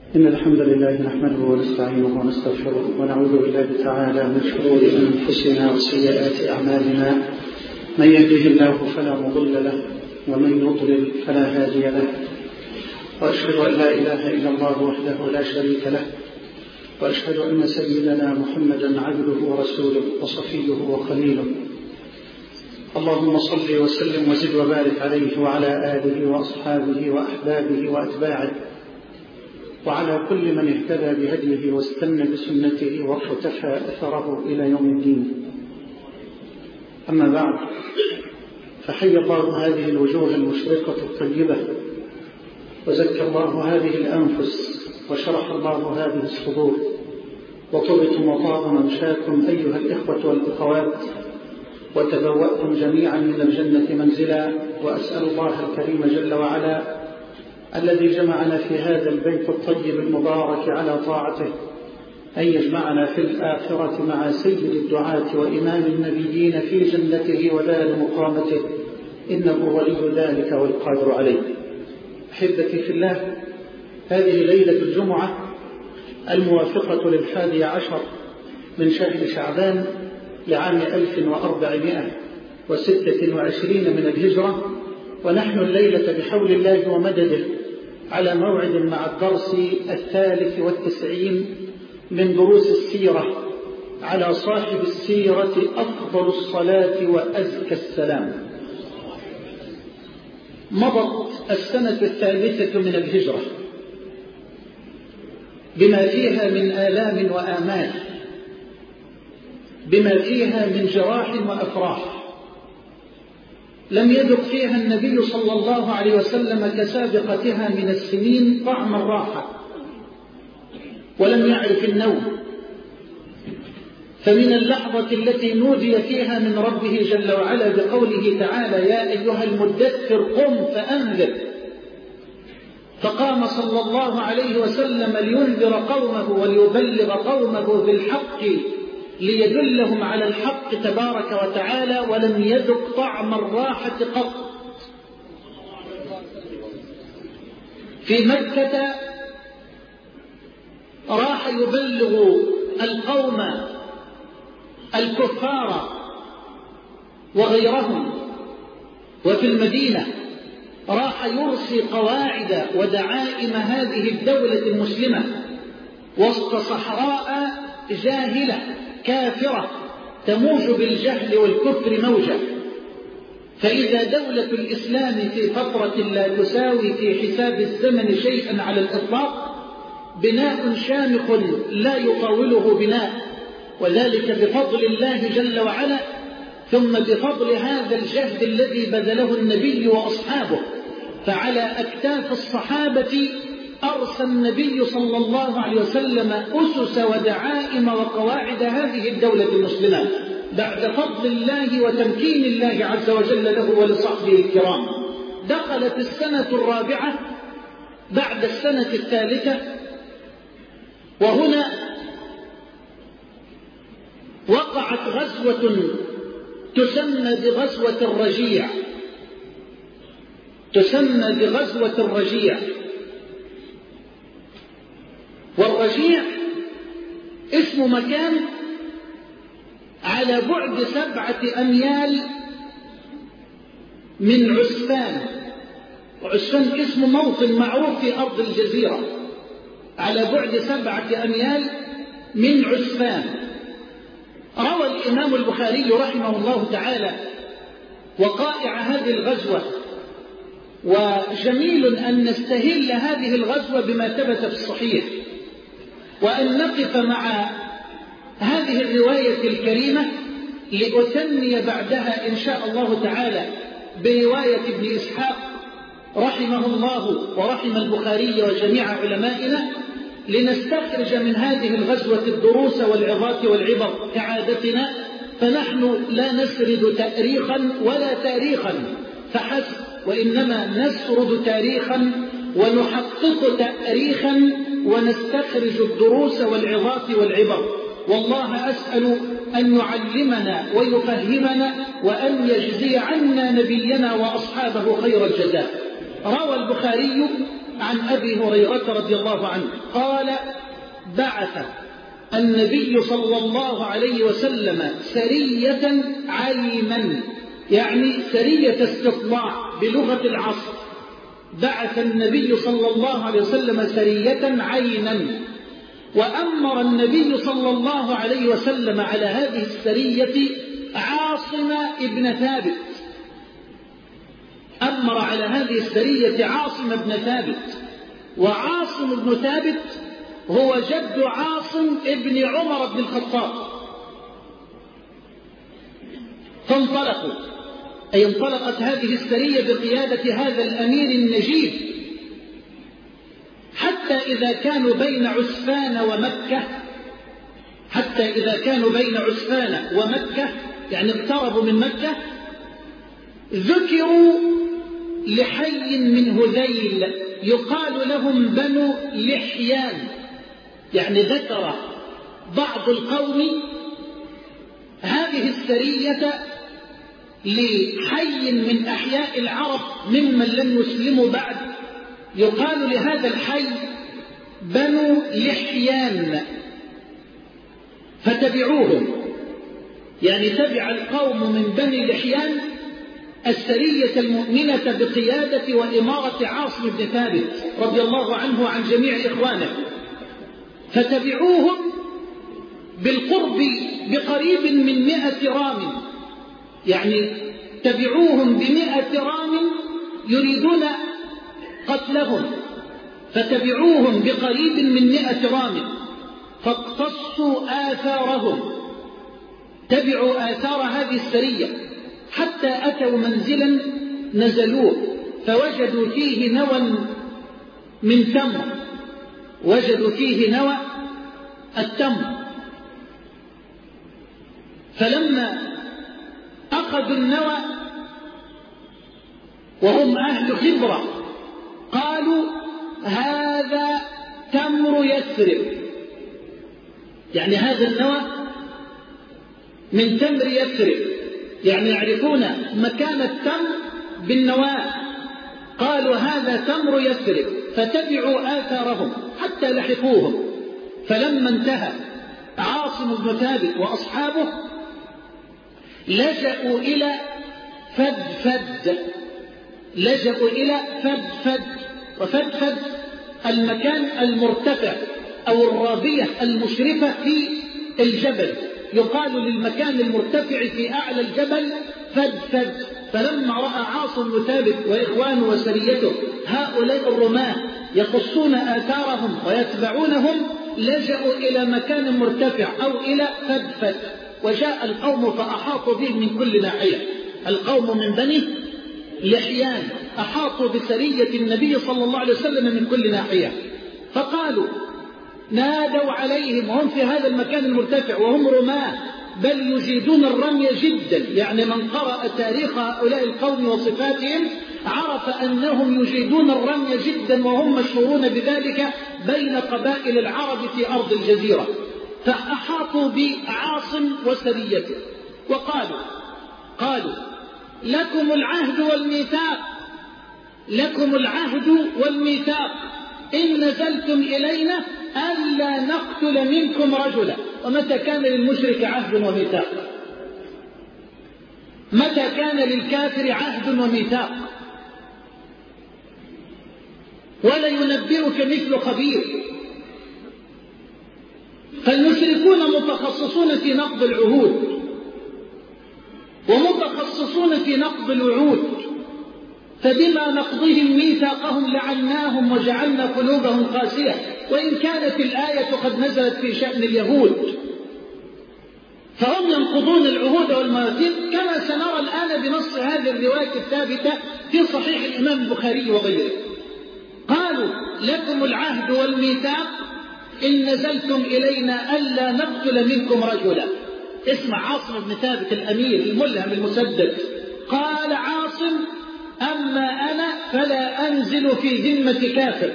إن الحمد لله نحمده ونستعينه ونستغفره ونعوذ بالله تعالى من شرور أنفسنا وسيئات أعمالنا. من يهده الله فلا مضل له ومن يضلل فلا هادي له، وأشهد أن لا إله إلا الله وحده لا شريك له، وأشهد أن سيدنا محمدا عبده ورسوله وصفيه وخليله. اللهم صل وسلم وزد وبارك عليه وعلى آله وأصحابه وأحبابه وأتباعه وعلى كل من اهتدى بهديه واستنى بسنته واقتفى أثره إلى يوم الدين. أما بعد، فحي الله هذه الوجوه المشرقة الطيبة، وزكى الله هذه الأنفس، وشرح الله هذه الصدور، وطبتم وطاب ممشاكم أيها الإخوة والأخوات، وتبوأتم جميعا من الجنة منزلا. وأسأل الله الكريم جل وعلا الذي جمعنا في هذا البيت الطيب المبارك على طاعته أن يجمعنا في الآخرة مع سيد الدعاة وإمام النبيين في جنته ودار مقامته، إنه ولي ذلك والقادر عليه. أحبتي في الله، هذه ليلة الجمعة الموافقة 11 من شهر شعبان لعام 1426 من الهجرة، ونحن الليلة بحول الله ومدده على موعد مع الدرس 93 من دروس السيرة على صاحب السيرة أفضل الصلاة وأزكى السلام. مضت السنة 3 من الهجرة بما فيها من آلام وآمال، بما فيها من جراح وأفراح. لم يذق فيها النبي صلى الله عليه وسلم كسابقتها من السنين طعم الراحة، ولم يعرف النوم. فمن اللحظة التي نودي فيها من ربه جل وعلا بقوله تعالى: يا أيها المدثر قم فأنذر، فقام صلى الله عليه وسلم لينذر قومه وليبلغ قومه بالحق ليدلهم على الحق تبارك وتعالى، ولم يذق طعم الراحة قط. في مكة راح يبلغ القوم الكفار وغيرهم، وفي المدينة راح يرسي قواعد ودعائم هذه الدولة المسلمة وسط صحراء جاهلة كافرة تموج بالجهل والكفر موجة. فإذا دولة الإسلام في فترة لا تساوي في حساب الزمن شيئا على الإطلاق، بناء شامخ لا يطاوله بناء، وذلك بفضل الله جل وعلا، ثم بفضل هذا الجهد الذي بذله النبي وأصحابه. فعلى أكتاف الصحابة أرسى النبي صلى الله عليه وسلم أسس ودعائم وقواعد هذه الدولة المسلمة بعد فضل الله وتمكين الله عز وجل له ولصحبه الكرام. دخلت السنة 4 بعد السنة 3، وهنا وقعت غزوة تسمى بغزوة الرجيع، تسمى بغزوة الرجيع. والرجيع اسم مكان على بعد 7 أميال من عسفان. وعسفان اسم موطن معروف في أرض الجزيرة، على بعد 7 أميال من عسفان. روى الإمام البخاري رحمه الله تعالى وقائع هذه الغزوة، وجميل أن نستهل هذه الغزوة بما ثبت في الصحيح، وأن نقف مع هذه الرواية الكريمة لأثني بعدها إن شاء الله تعالى برواية ابن إسحاق رحمه الله ورحم البخاري وجميع علمائنا، لنستخرج من هذه الغزوة الدروس والعظات والعبر كعادتنا. فنحن لا نسرد تاريخا ولا تاريخا فحسب، وإنما نسرد تاريخا ونحقق تاريخا ونستخرج الدروس والعظات والعبر. والله أسأل أن يعلمنا ويفهمنا، وأن يجزي عنا نبينا وأصحابه خير الجزاء. روى البخاري عن أبي هريرة رضي الله عنه قال بعث النبي صلى الله عليه وسلم سرية عينا، يعني سرية استطلاع بلغة العصر. بعث النبي صلى الله عليه وسلم سرية عينا، وأمر النبي صلى الله عليه وسلم على هذه السرية عاصم ابن ثابت. أمر على هذه السرية عاصم ابن ثابت، وعاصم ابن ثابت هو جد عاصم ابن عمر بن الخطاب. فانطلقوا، أي انطلقت هذه السرية بقيادة هذا الأمير النجيب، حتى إذا كانوا بين عسفان ومكة، حتى إذا كانوا بين عسفان ومكة، يعني اقتربوا من مكة، ذكروا لحي من هذيل يقال لهم بنو لحيان. يعني ذكر بعض القوم هذه السرية لحي من أحياء العرب ممن لم يسلموا بعد، يقال لهذا الحي بنو لحيان، فتبعوهم. يعني تبع القوم من بني لحيان السرية المؤمنة بقيادة وإمارة عاصم بن ثابت رضي الله عنه وعن جميع إخوانه، فتبعوهم بالقرب بقريب من 100 رام، يعني تبعوهم ب100 رام يريدون قتلهم، فتبعوهم بقريب من 100 رام، فاقتصوا آثارهم، تبعوا آثار هذه السرية حتى أتوا منزلا نزلوه، فوجدوا فيه نوى من تمر، وجدوا فيه نوى التمر. فلما أخذوا النوى وهم أهل خبرة قالوا هذا تمر يثرب، يعني هذا النوى من تمر يثرب، يعني يعرفون مكان التمر بالنواة، قالوا هذا تمر يثرب، فتبعوا آثارهم حتى لحقوهم. فلما انتهى عاصم بن ثابت وأصحابه لجأوا إلى فدفد، لجأوا إلى فدفد، وفدفد المكان المرتفع أو الرابية المشرفة في الجبل، يقال للمكان المرتفع في أعلى الجبل فدفد. فلما رأى عاصم بن ثابت وإخوانه وسريته هؤلاء الرماة يقصون آثارهم ويتبعونهم، لجأوا إلى مكان مرتفع أو إلى فدفد، وجاء القوم فأحاطوا به من كل ناحية. القوم من بني لحيان أحاطوا بسرية النبي صلى الله عليه وسلم من كل ناحية، فقالوا نادوا عليهم وهم في هذا المكان المرتفع وهم رماة، بل يجيدون الرمي جدا. يعني من قرأ تاريخ هؤلاء القوم وصفاتهم عرف أنهم يجيدون الرمي جدا، وهم مشهورون بذلك بين قبائل العرب في أرض الجزيرة. فأحاطوا بعاصم وسريته وقالوا لكم العهد والميثاق، لكم العهد والميثاق إن نزلتم إلينا ألا نقتل منكم رجلا. ومتى كان للمشرك عهد وميثاق؟ متى كان للكافر عهد وميثاق؟ ولا ينبئك مثل خبير. فالمشركون متخصصون في نقض العهود ومتخصصون في نقض الوعود، فبما نقضهم ميثاقهم لعناهم وجعلنا قلوبهم قاسية، وإن كانت الآية قد نزلت في شأن اليهود، فهم ينقضون العهود والمواثيق كما سنرى الآن بنص هذه الرواية الثابتة في صحيح الإمام البخاري وغيره. قالوا لكم العهد والميثاق إن نزلتم إلينا ألا نقتل منكم رجلا. اسمع عاصم بن ثابت الأمير الملهم المسدد، قال عاصم أما أنا فلا أنزل في ذمة كافر،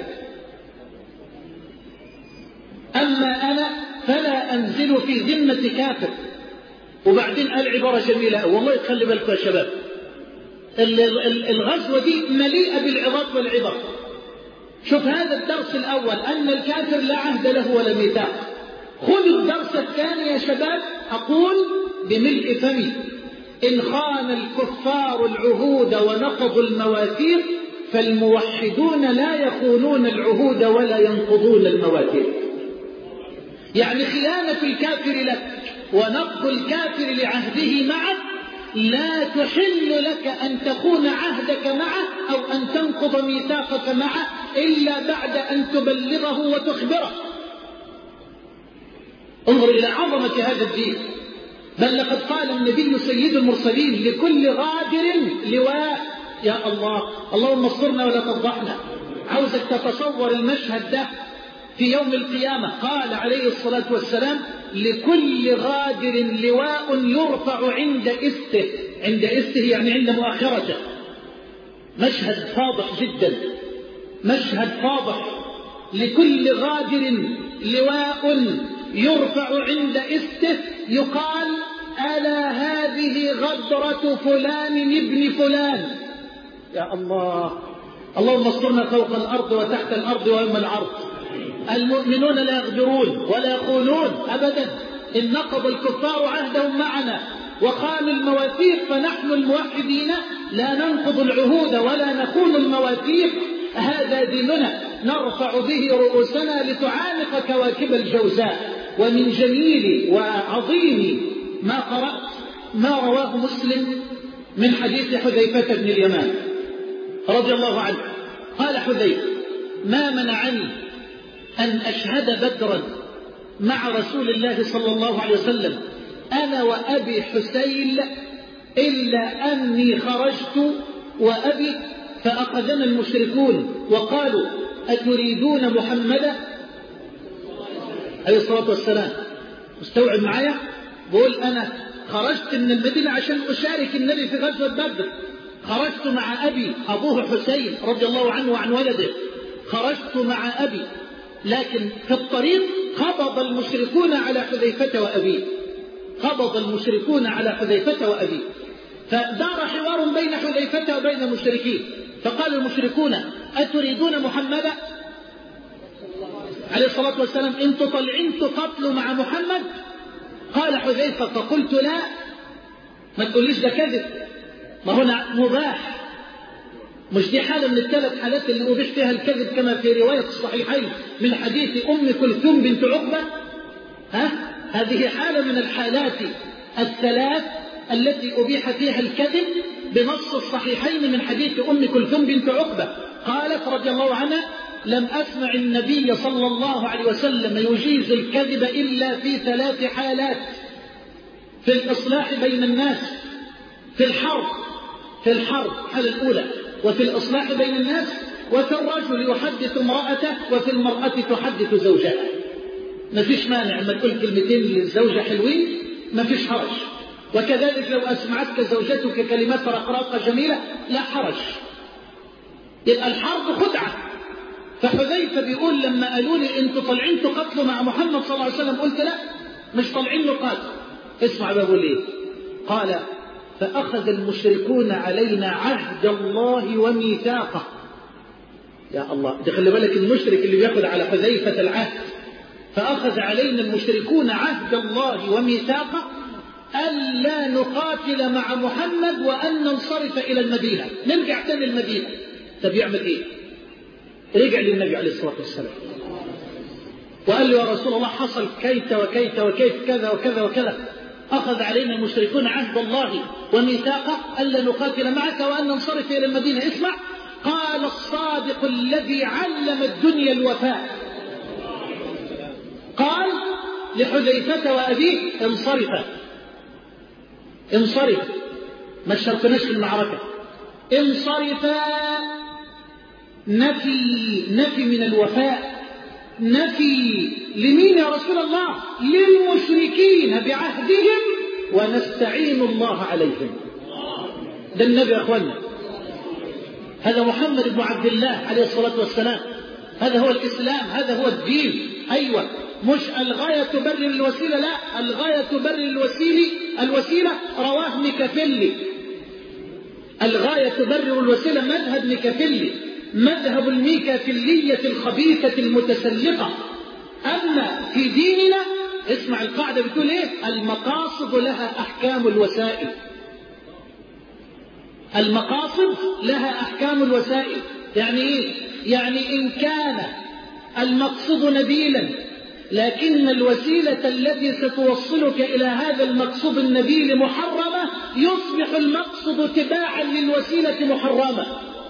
أما أنا فلا أنزل في ذمة كافر. وبعدين قال عبارة جميلة والله، تخلي بالكم يا شباب، الغزوة دي مليئة بالعظات والعبر. شوف هذا الدرس الأول، أن الكافر لا عهد له ولا ميثاق. خذوا الدرس الثاني يا شباب، أقول بملء فمي: إن خان الكفار العهود ونقضوا المواثيق فالموحدون لا يخونون العهود ولا ينقضون المواثيق. يعني خيانة الكافر لك ونقض الكافر لعهده معك لا تحل لك أن تخون عهدك معه أو أن تنقض ميثاقك معه إلا بعد أن تبلغه وتخبره. انظر إلى عظمة هذا الدين. بل لقد قال النبي سيد المرسلين: لكل غادر لواء. يا الله، اللهم اصبرنا ولا تفضحنا. عاوزك تتصور المشهد ده في يوم القيامة. قال عليه الصلاة والسلام: لكل غادر لواء يرفع عند إسته. عند إسته يعني عند مؤخرته. مشهد فاضح جدا، مشهد فاضح. لكل غادر لواء يرفع عند إسته يقال: ألا هذه غدرة فلان ابن فلان. يا الله، اللهم اصبرنا فوق الأرض وتحت الأرض ويوم العرض. المؤمنون لا يغدرون ولا يخونون أبدا. إن نقض الكفار عهدهم معنا وخانوا المواثيق فنحن الموحدين لا ننقض العهود ولا نخون المواثيق. هذا ديننا نرفع به رؤوسنا لتعانق كواكب الجوزاء. ومن جميل وعظيم ما قرأت ما رواه مسلم من حديث حذيفة بن اليمان رضي الله عنه. قال حذيفة: ما منعني أن أشهد بدرا مع رسول الله صلى الله عليه وسلم أنا وأبي حسين إلا أني خرجت وأبي فأخذنا المشركون وقالوا: أتريدون محمدا عليه الصلاة والسلام. مستوعب معايا؟ بقول أنا خرجت من المدينة عشان أشارك النبي في غزوة بدر. خرجت مع أبي، أبوه حسين رضي الله عنه وعن ولده. خرجت مع أبي، لكن في الطريق قبض المشركون على حذيفة وأبيه. قبض المشركون على حذيفة وأبيه. فدار حوار بين حذيفة وبين المشركين. فقال المشركون: أتريدون محمدا عليه الصلاة والسلام؟ انتوا طالعين تقتلوا مع محمد؟ قال حذيفة: فقلت: لا، ما تقوليش ده كذب، ما هنا مباح. مش دي حالة من الثلاث حالات اللي أبيح فيها الكذب كما في رواية الصحيحين من حديث أم كلثوم بنت عقبة؟ هذه حالة من الحالات الثلاث التي أبيح فيها الكذب بنص الصحيحين من حديث أم كلثوم بنت عقبة. قالت رضي الله عنها: لم أسمع النبي صلى الله عليه وسلم يجيز الكذب إلا في ثلاث حالات: في الإصلاح بين الناس، في الحرب الحالة الأولى، وفي الإصلاح بين الناس، وفي الرجل يحدث امرأته، وفي المرأة تحدث زوجها. ما فيش مانع أما تقول كلمتين للزوجة حلوين، ما فيش حرج. وكذلك لو أسمعتك زوجتك كلمات رقراقة جميلة لا حرج. يبقى الحرب خدعة. فحذيفة بيقول: لما قالوا لي انتوا طالعين تقتلوا مع محمد صلى الله عليه وسلم، قلت: لا، مش طالعين نقاتل. اسمع بقول ايه. قال: فأخذ المشركون علينا عهد الله وميثاقه. يا الله، ده خلي بالك المشرك اللي بياخذ على حذيفة العهد. فأخذ علينا المشركون عهد الله وميثاقه ألا نقاتل مع محمد وأن ننصرف إلى المدينة، نرجع تاني المدينة. طب يعمل إيه؟ رجع للنبي عليه الصلاة والسلام وقال له: يا رسول الله، حصل كيت وكيت وكيت كذا وكذا وكذا. أخذ علينا المشركون عهد الله وميثاقه ألا نقاتل معك وأن ننصرف إلى المدينة. اسمع، قال الصادق الذي علم الدنيا الوفاء، قال لحذيفة وأبيه: انصرفا، ما شرطناش في المعركة، انصرفا. نفي من الوفاء. نفي لمين يا رسول الله؟ للمشركين بعهدهم ونستعين الله عليهم. ده النبي يا أخوانا، هذا محمد بن عبد الله عليه الصلاة والسلام. هذا هو الإسلام، هذا هو الدين. أيوة، مش الغاية تبرر الوسيلة، لا، الغاية تبرر الوسيلة. رواه ميكافيلي. الغاية تبرر الوسيلة، مذهب ميكافيلي، مذهب الميكافيلية الخبيثة المتسلقة. أما في ديننا اسمع القاعدة بتقول إيه؟ المقاصد لها أحكام الوسائل. المقاصد لها أحكام الوسائل. يعني إيه؟ يعني إن كان المقصود نبيلا لكن الوسيلة التي ستوصلك إلى هذا المقصود النبيل محرمة، يصبح المقصد تباعا للوسيلة محرمة.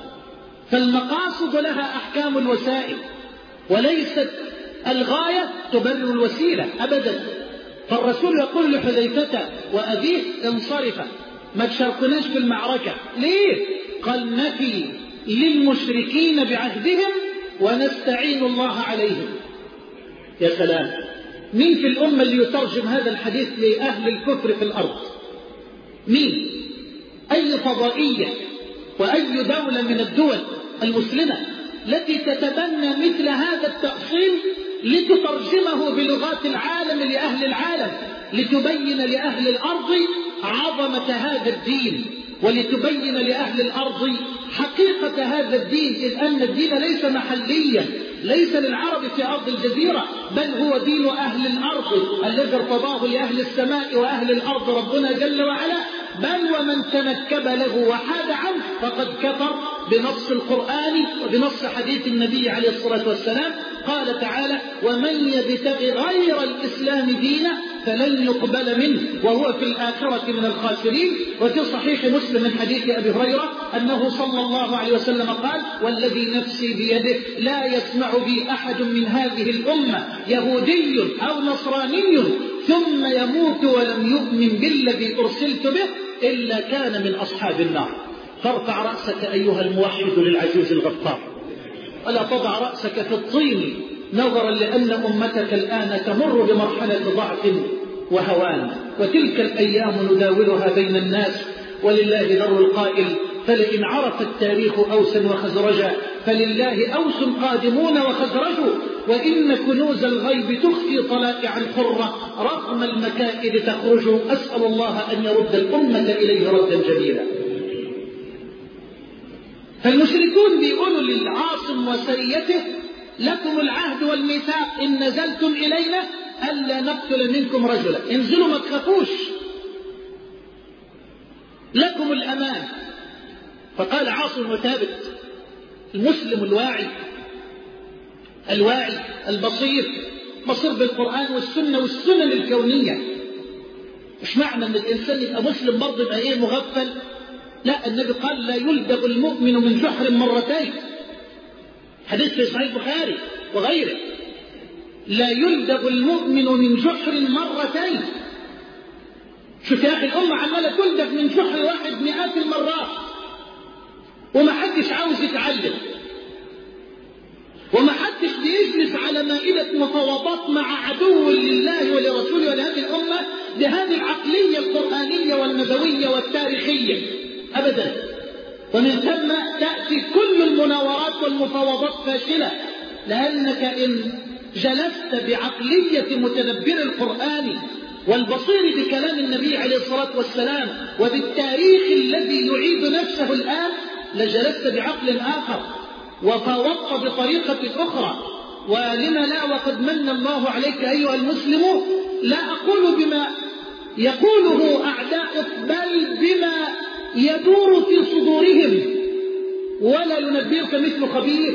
فالمقاصد لها أحكام الوسائل، وليست الغاية تبرر الوسيلة أبدا. فالرسول يقول لحذيفة وأبيه انصرفا، ما تشاركناش في المعركة. ليه؟ قال نفي للمشركين بعهدهم ونستعين الله عليهم. يا سلام، مين في الأمة اللي يترجم هذا الحديث لأهل الكفر في الأرض؟ مين؟ أي فضائية وأي دولة من الدول المسلمة التي تتبنى مثل هذا التأصيل لتترجمه بلغات العالم لأهل العالم، لتبين لأهل الأرض عظمة هذا الدين، ولتبين لأهل الأرض حقيقة هذا الدين، إذ أن الدين ليس محليا، ليس للعرب في أرض الجزيرة، بل هو دين أهل الأرض الذي ارتضاه لأهل السماء وأهل الأرض ربنا جل وعلا. بل ومن تنكب له وحاد عنه فقد كفر بنص القرآن وبنص حديث النبي عليه الصلاة والسلام. قال تعالى: ومن يبتغي غير الإسلام دينا فلن يقبل منه وهو في الآخرة من الخاسرين. وفي صحيح مسلم من حديث أبي هريرة أنه صلى الله عليه وسلم قال: والذي نفسي بيده لا يسمع بي أحد من هذه الأمة يهودي أو نصراني ثم يموت ولم يؤمن بالذي أرسلت به إلا كان من أصحاب النار. فارفع رأسك أيها الموحد للعزيز الغفار، ولا تضع رأسك في الطين، نظرا لأن أمتك الآن تمر بمرحلة ضعف وهوان، وتلك الأيام نداولها بين الناس، ولله در القائل: فلئن عرف التاريخ أوسا وخزرجا فلله أوس قادمون وخزرج، وإن كنوز الغيب تخفي طلائع الحرة رغم المكائد تخرج. أسأل الله أن يرد الأمة إليه ردا جميلا. فالمشركون بيقولوا للعاصم وسريته: لكم العهد والميثاق إن نزلتم إلينا ألا نقتل منكم رجلا، انزلوا ما تخافوش، لكم الأمان. فقال عاصم وثابت المسلم الواعي البصير بالقرآن والسنة والسنن الكونية. مش معنى أن الإنسان يبقى مسلم برضه يبقى إيه مغفل؟ لا، النبي قال: لا يلدغ المؤمن من جحر مرتين، حديث في صحيح البخاري وغيره. لا يلدغ المؤمن من جحر مرتين. شوف يا أخي، الأمة عمالة تلدغ من جحر واحد مئات المرات، وما حدش عاوز يتعلم، وما حدش بيجلس على مائدة مفاوضات مع عدو لله ولرسوله ولهذه الأمة بهذه العقلية القرآنية والنبوية والتاريخية أبدا. ومن ثم تأتي كل المناورات والمفاوضات فاشلة، لأنك إن جلست بعقلية متدبر القرآن والبصير بكلام النبي عليه الصلاة والسلام وبالتاريخ الذي يعيد نفسه الآن لجلست بعقل آخر وفاوضت بطريقة أخرى. ولما لا، وقد من الله عليك أيها المسلم، لا أقول بما يقوله أعداؤك بل بما يدور في صدورهم، ولا ينبئك مثل خبير.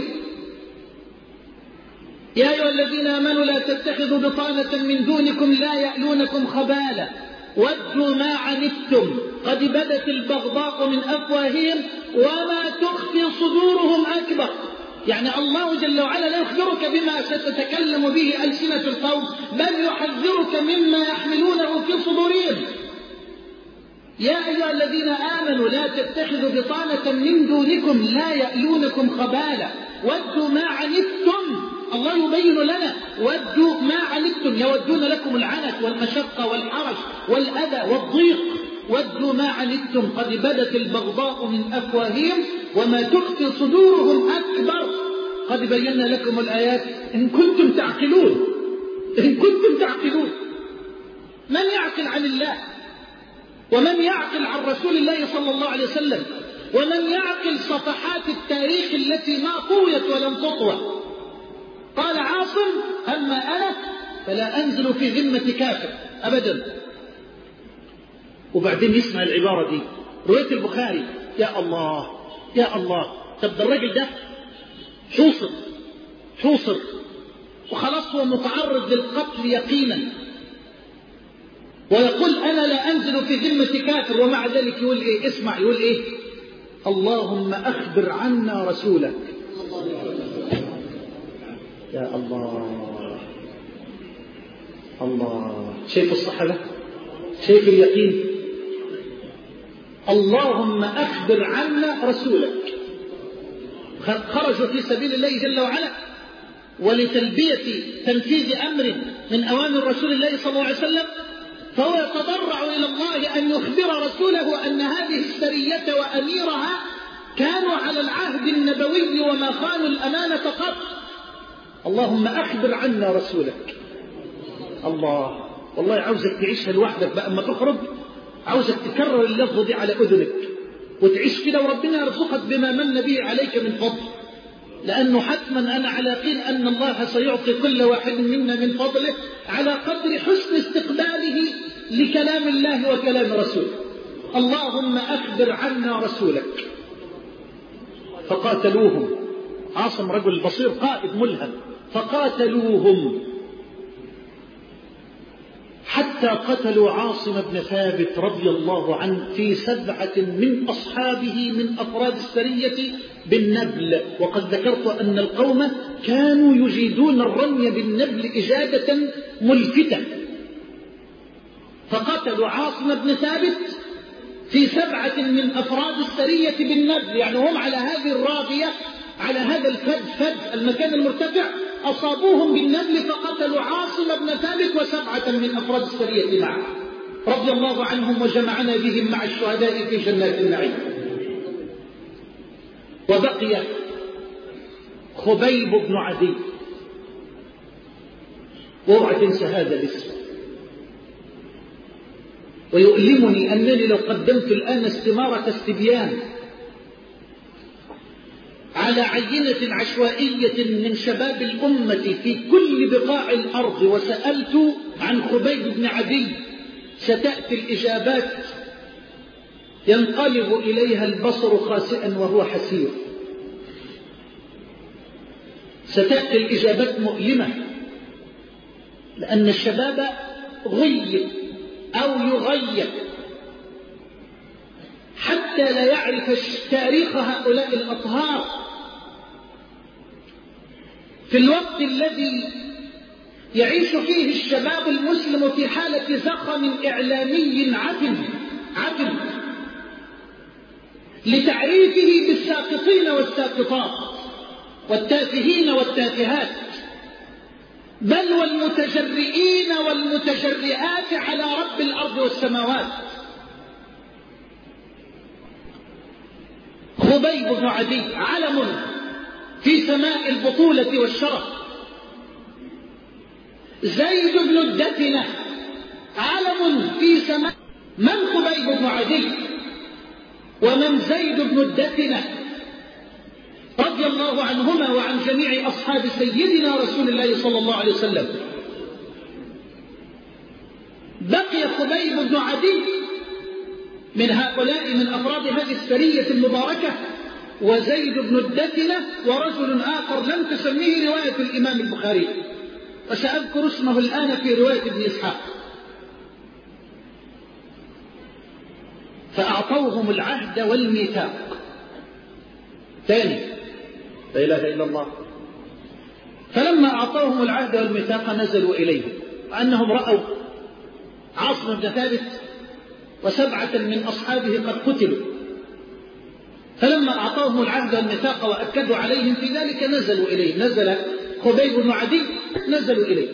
يا أيها الذين آمنوا لا تتخذوا بطانة من دونكم لا يألونكم خبالا ودوا ما عنتم قد بدت البغضاء من أفواههم وما تخفي صدورهم أكبر. يعني الله جل وعلا لا يخبرك بما ستتكلم به ألسنة القوم، بل يحذرك مما يحملونه في صدورهم. يا أيها الذين آمنوا لا تتخذوا بطانة من دونكم لا يألونكم خبالا ودوا ما عنتم. الله يبين لنا: ودوا ما عنتم، يودون لكم العنت والمشقة والحرج والأذى والضيق. ودوا ما عنتم قد بدت البغضاء من أفواههم وما تخفي صدورهم أكبر. قد بينا لكم الآيات إن كنتم تعقلون. إن كنتم تعقلون. من يعقل عن الله ومن يعقل عن رسول الله صلى الله عليه وسلم ومن يعقل صفحات التاريخ التي ما طويت ولم تطوى. قال عاصم: أما أنا فلا أنزل في ذمة كافر أبدا. وبعدين يسمع العبارة دي، رواية البخاري. يا الله يا الله، طب ده الراجل ده حوصر وخلاص هو متعرض للقتل يقينا، ويقول أنا لا أنزل في ذمة كافر، ومع ذلك يقول إيه؟ اسمع يقول إيه؟ اللهم أخبر عنا رسولك. يا الله الله، شايف الصحابة؟ شايف اليقين؟ اللهم أخبر عنا رسولك. خرجوا في سبيل الله جل وعلا ولتلبية تنفيذ أمر من أوامر رسول الله صلى الله عليه وسلم، فهو يتضرع إلى الله أن يخبر رسوله أن هذه السرية وأميرها كانوا على العهد النبوي وما خانوا الأمانة قط. اللهم أخبر عنا رسولك. الله، والله عاوزك تعيشها لوحدك بقى، أما تخرج عاوزك تكرر اللفظة دي على أذنك وتعيش كده، وربنا يرزقك بما من به عليك من فضل، لأنه حتما أنا على يقين أن الله سيعطي كل واحد منا من فضله على قدر حسن استقباله لكلام الله وكلام رسوله. اللهم أخبر عنا رسولك. فقاتلوهم. عاصم رجل بصير، قائد ملهم، فقاتلوهم حتى قتلوا عاصم بن ثابت رضي الله عنه في 7 من أصحابه من أفراد السرية بالنبل. وقد ذكرت أن القوم كانوا يجيدون الرمي بالنبل إجادة ملفتة، فقتلوا عاصم بن ثابت في 7 من أفراد السرية بالنبل، يعني هم على هذه الراغية، على هذا الفد المكان المرتفع، أصابوهم بالنبل فقتلوا عاصم بن ثابت و7 من أفراد السرية معه رضي الله عنهم، وجمعنا بهم مع الشهداء في جنات النعيم. وبقي خبيب بن عدي، واوعى تنسى هذا الاسم. ويؤلمني أنني لو قدمت الآن استمارة استبيان على عينة عشوائية من شباب الأمة في كل بقاع الأرض وسألت عن خبيب بن عدي، ستأتي الإجابات ينقلب إليها البصر خاسئا وهو حسير. ستأتي الإجابات مؤلمة، لأن الشباب غيب أو يغيب حتى لا يعرف تاريخ هؤلاء الأطهار في الوقت الذي يعيش فيه الشباب المسلم في حالة زخم إعلامي عفن لتعريفه بالساقطين والساقطات والتافهين والتافهات، بل والمتجرئين والمتجرئات على رب الأرض والسماوات. خبيب بن عدي علم في سماء البطولة والشرف. زيد بن الدثنة علم في سماء. من خبيب بن عدي ومن زيد بن الدثنة رضي الله عنهما وعن جميع أصحاب سيدنا رسول الله صلى الله عليه وسلم؟ بقي خبيب بن عدي من هؤلاء من أفراد هذه السرية المباركة، وزيد بن الدثنة ورجل آخر لم تسميه رواية الإمام البخاري، وسأذكر اسمه الآن في رواية ابن إسحاق. فأعطوهم العهد والميثاق. ثاني، لا إله إلا الله. فلما أعطوهم العهد والميثاق نزلوا إليه، وأنهم رأوا عاصم بن ثابت و7 من أصحابه قد قتلوا، فلما أعطوهم العهد والميثاق وأكدوا عليهم في ذلك نزلوا إليه. نزل خبيب بن عدي، نزلوا إليه.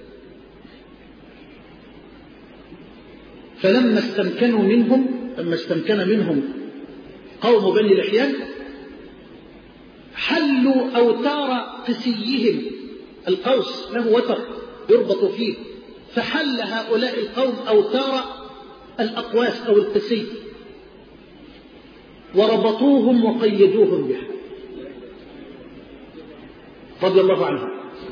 فلما استمكن منهم قوم بني لحيان حلوا أوتار قسيهم. القوس له وتر يربط فيه، فحل هؤلاء القوم أوتار الأقواس أو القسي، وربطوهم وقيدوهم بها رضي الله عنهم.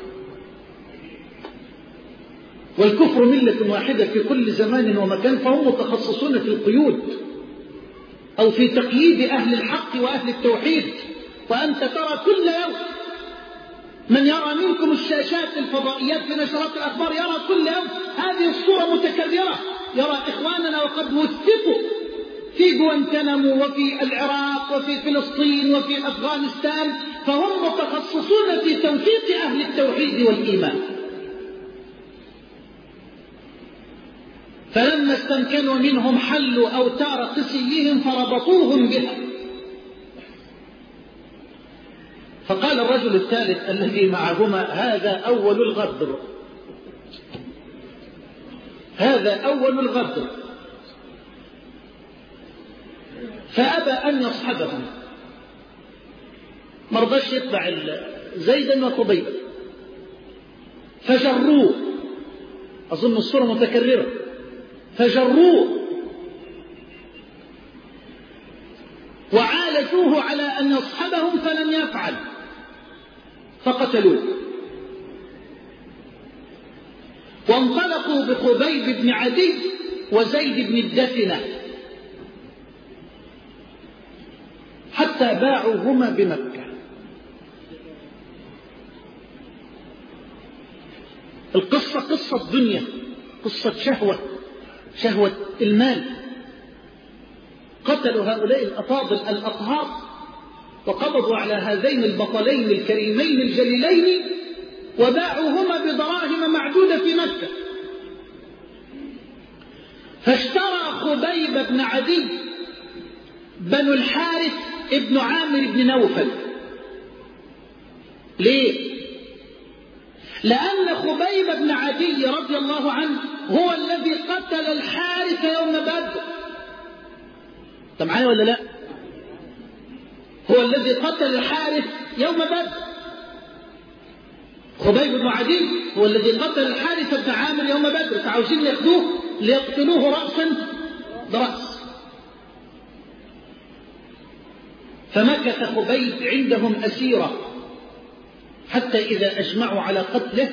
والكفر ملة واحدة في كل زمان ومكان، فهم متخصصون في القيود أو في تقييد أهل الحق وأهل التوحيد. وأنت ترى كل يوم من يرى منكم الشاشات الفضائيات في نشرات الأخبار يرى كل يوم هذه الصورة متكررة، يرى إخواننا وقد وثقوا في جوانتنامو وفي العراق وفي فلسطين وفي أفغانستان، فهم متخصصون في توثيق أهل التوحيد والإيمان. فلما استمكنوا منهم حلوا أوتار قسيهم فربطوهم بها. فقال الرجل الثالث الذي معهما: هذا أول الغدر، هذا أول الغدر. فأبى أن يصحبهم، مرضاش يتبع زيدا وخبيبا، فجروه. أظن الصورة متكررة. فجروه وعالجوه على أن يصحبهم فلم يفعل، فقتلوه. وانطلقوا بخبيب بن عدي وزيد بن الدثنة حتى باعوهما بمكة. القصة قصة دنيا، قصة شهوة المال. قتلوا هؤلاء الأفاضل الأطهار وقبضوا على هذين البطلين الكريمين الجليلين وباعوهما بدراهم معدودة في مكة. فاشترى خبيب بن عدي بنو الحارث ابن عامر بن نوفل. ليه؟ لأن خبيب بن عدي رضي الله عنه هو الذي قتل الحارث يوم بدر. أنت معايا ولا لا؟ هو الذي قتل الحارث يوم بدر. خبيب بن عدي هو الذي قتل الحارث بن عامر يوم بدر، فعاوزين ياخذوه ليقتلوه رأسا برأس. فمكث خبيب عندهم أسيرا حتى إذا أجمعوا على قتله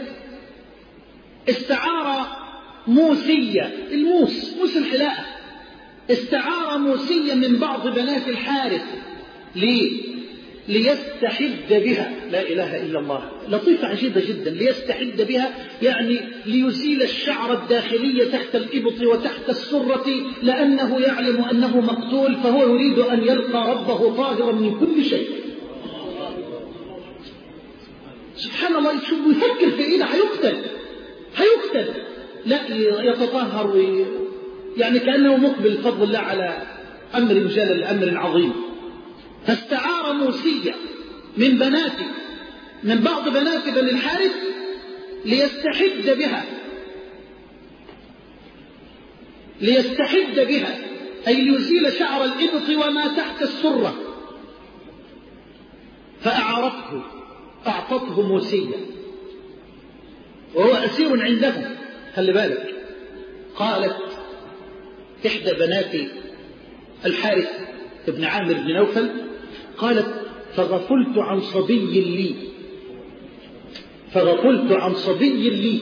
استعار موسية، موس الحلاء، استعار موسية من بعض بنات الحارث ليستحد بها. لا إله إلا الله، لطيفة عجيبة جدا. ليستحد بها يعني ليزيل الشعر الداخلي تحت الإبط وتحت السرة، لأنه يعلم أنه مقتول، فهو يريد أن يلقى ربه طاهرا من كل شيء. سبحان الله، يفكر في إيه؟ هيقتل، لا يتطهر يعني كأنه مقبل بفضل الله على أمر جلل، أمر عظيم. فاستعار موسية من بعض بنات بني الحارث ليستحد بها أي ليزيل شعر الإبط وما تحت السرة. فأعارته، أعطته موسية وهو أسير عندهم. خلي بالك، قالت إحدى بنات الحارث ابن عامر بن نوفل، قالت: فغفلت عن صبي لي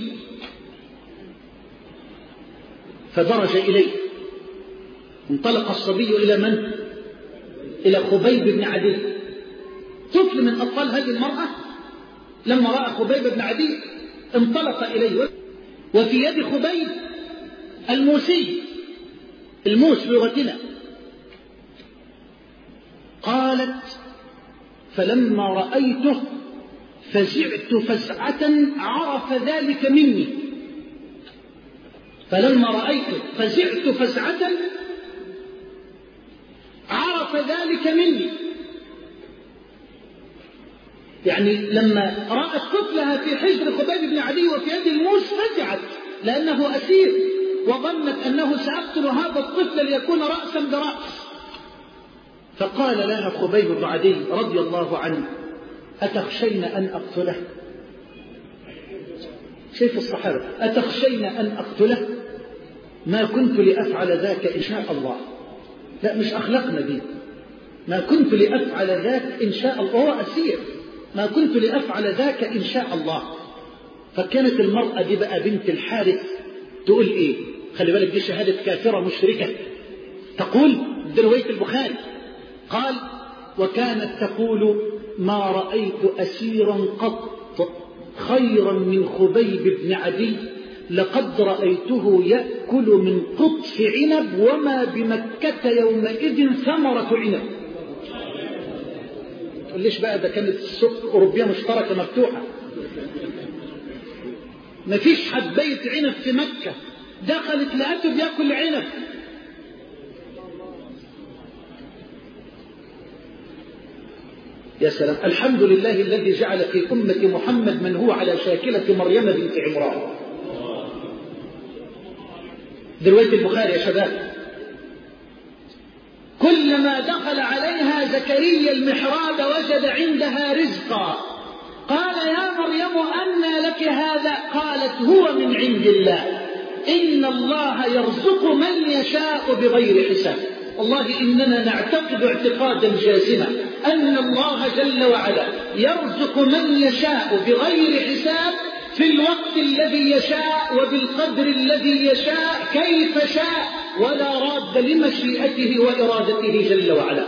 فدرج إليه. انطلق الصبي إلى من؟ إلى خبيب بن عدي، طفل من أطفال هذه المرأة. لما رأى خبيب بن عدي انطلق إليه، وفي يد خبيب الموسي، الموس لغتنا. قالت: فلما رأيته فزعت فزعة عرف ذلك مني. فلما رأيته فزعت فزعة عرف ذلك مني، يعني لما رأت طفلها في حجر خبيب بن عدي وفي يد الموس فزعت لأنه أسير، وظنت أنه سيقتل هذا الطفل ليكون رأسا برأس. فقال لها خبيب بن عدي رضي الله عنه: أتخشين أن أقتله؟ شايف الصحابة، أتخشين أن أقتله؟ ما كنت لأفعل ذاك إن شاء الله. لا، مش أخلاقنا دي، ما كنت لأفعل ذاك إن شاء الله، وهو أسير، ما كنت لأفعل ذاك إن شاء الله. فكانت المرأة دي بقى بنت الحارث تقول إيه؟ خلي بالك دي شهادة كافرة مشركة. تقول دي رواية البخاري، قال: وكانت تقول: ما رأيت أسيرا قط خيرا من خبيب بن عدي، لقد رأيته يأكل من قطف عنب، وما بمكة يومئذ ثمرة عنب. ليش بقى؟ ده كانت السوق الأوروبية مشتركة مفتوحة، مفيش حد بيت عنب في مكة، دخلت لقته بيأكل عنب. يا سلام، الحمد لله الذي جعل في أمة محمد من هو على شاكلة مريم بنت عمران. دلوقتي البخاري يا شباب، كلما دخل عليها زكريا المحراب وجد عندها رزقا، قال: يا مريم أنى لك هذا؟ قالت: هو من عند الله، إن الله يرزق من يشاء بغير حساب. والله إننا نعتقد اعتقادا جازما أن الله جل وعلا يرزق من يشاء بغير حساب، في الوقت الذي يشاء وبالقدر الذي يشاء كيف شاء، ولا راد لمشيئته وإرادته جل وعلا.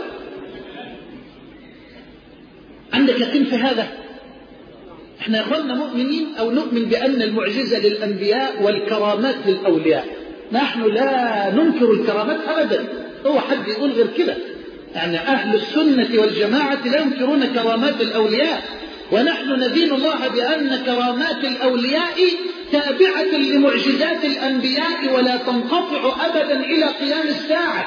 عندك يقين في هذا؟ احنا يا اخواننا مؤمنين أو نؤمن بأن المعجزة للأنبياء والكرامات للأولياء. نحن لا ننكر الكرامات أبدا، هو حد يقول غير كده؟ يعني أهل السنة والجماعة لا ينكرون كرامات الأولياء، ونحن ندين الله بأن كرامات الأولياء تابعة لمعجزات الأنبياء ولا تنقطع أبدا إلى قيام الساعة،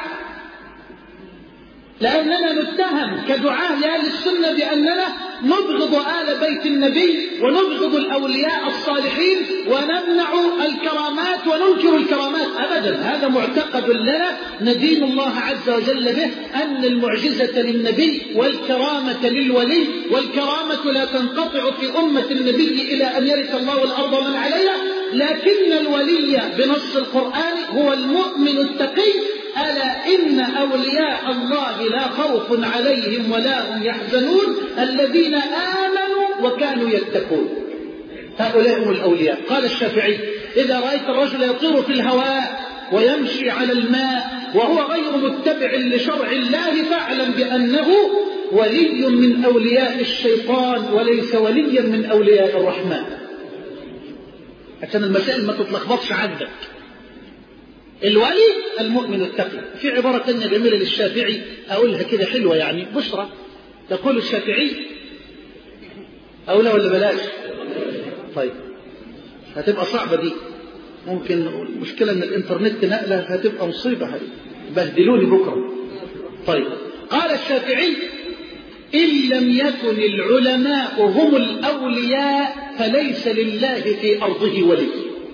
لأننا نتهم كدعاة لأهل السنة بأننا نبغض آل بيت النبي ونبغض الأولياء الصالحين ونمنع الكرامات وننكر الكرامات. أبدا، هذا معتقد لنا ندين الله عز وجل به، أن المعجزة للنبي والكرامة للولي، والكرامة لا تنقطع في أمة النبي إلى أن يرث الله الأرض ومن عليها، لكن الولي بنص القرآن هو المؤمن التقي. ألا إن أولياء الله لا خوف عليهم ولا هم يحزنون الذين آمنوا وكانوا يتقون. هؤلاء هم الأولياء. قال الشافعي: إذا رأيت الرجل يطير في الهواء ويمشي على الماء وهو غير متبع لشرع الله فاعلم بأنه ولي من أولياء الشيطان وليس وليا من أولياء الرحمن. عشان المسائل ما تتلخبطش عندك. الولي المؤمن التقي. في عبارة تانية جميلة للشافعي أقولها كده حلوة، يعني بشرى. يقول الشافعي، أقولها ولا بلاش؟ طيب، هتبقى صعبة دي، ممكن المشكلة ان الانترنت نقلة هتبقى مصيبة، هاي بهدلوني بكرة. طيب، قال الشافعي: إن لم يكن العلماء هم الأولياء فليس لله في أرضه ولي.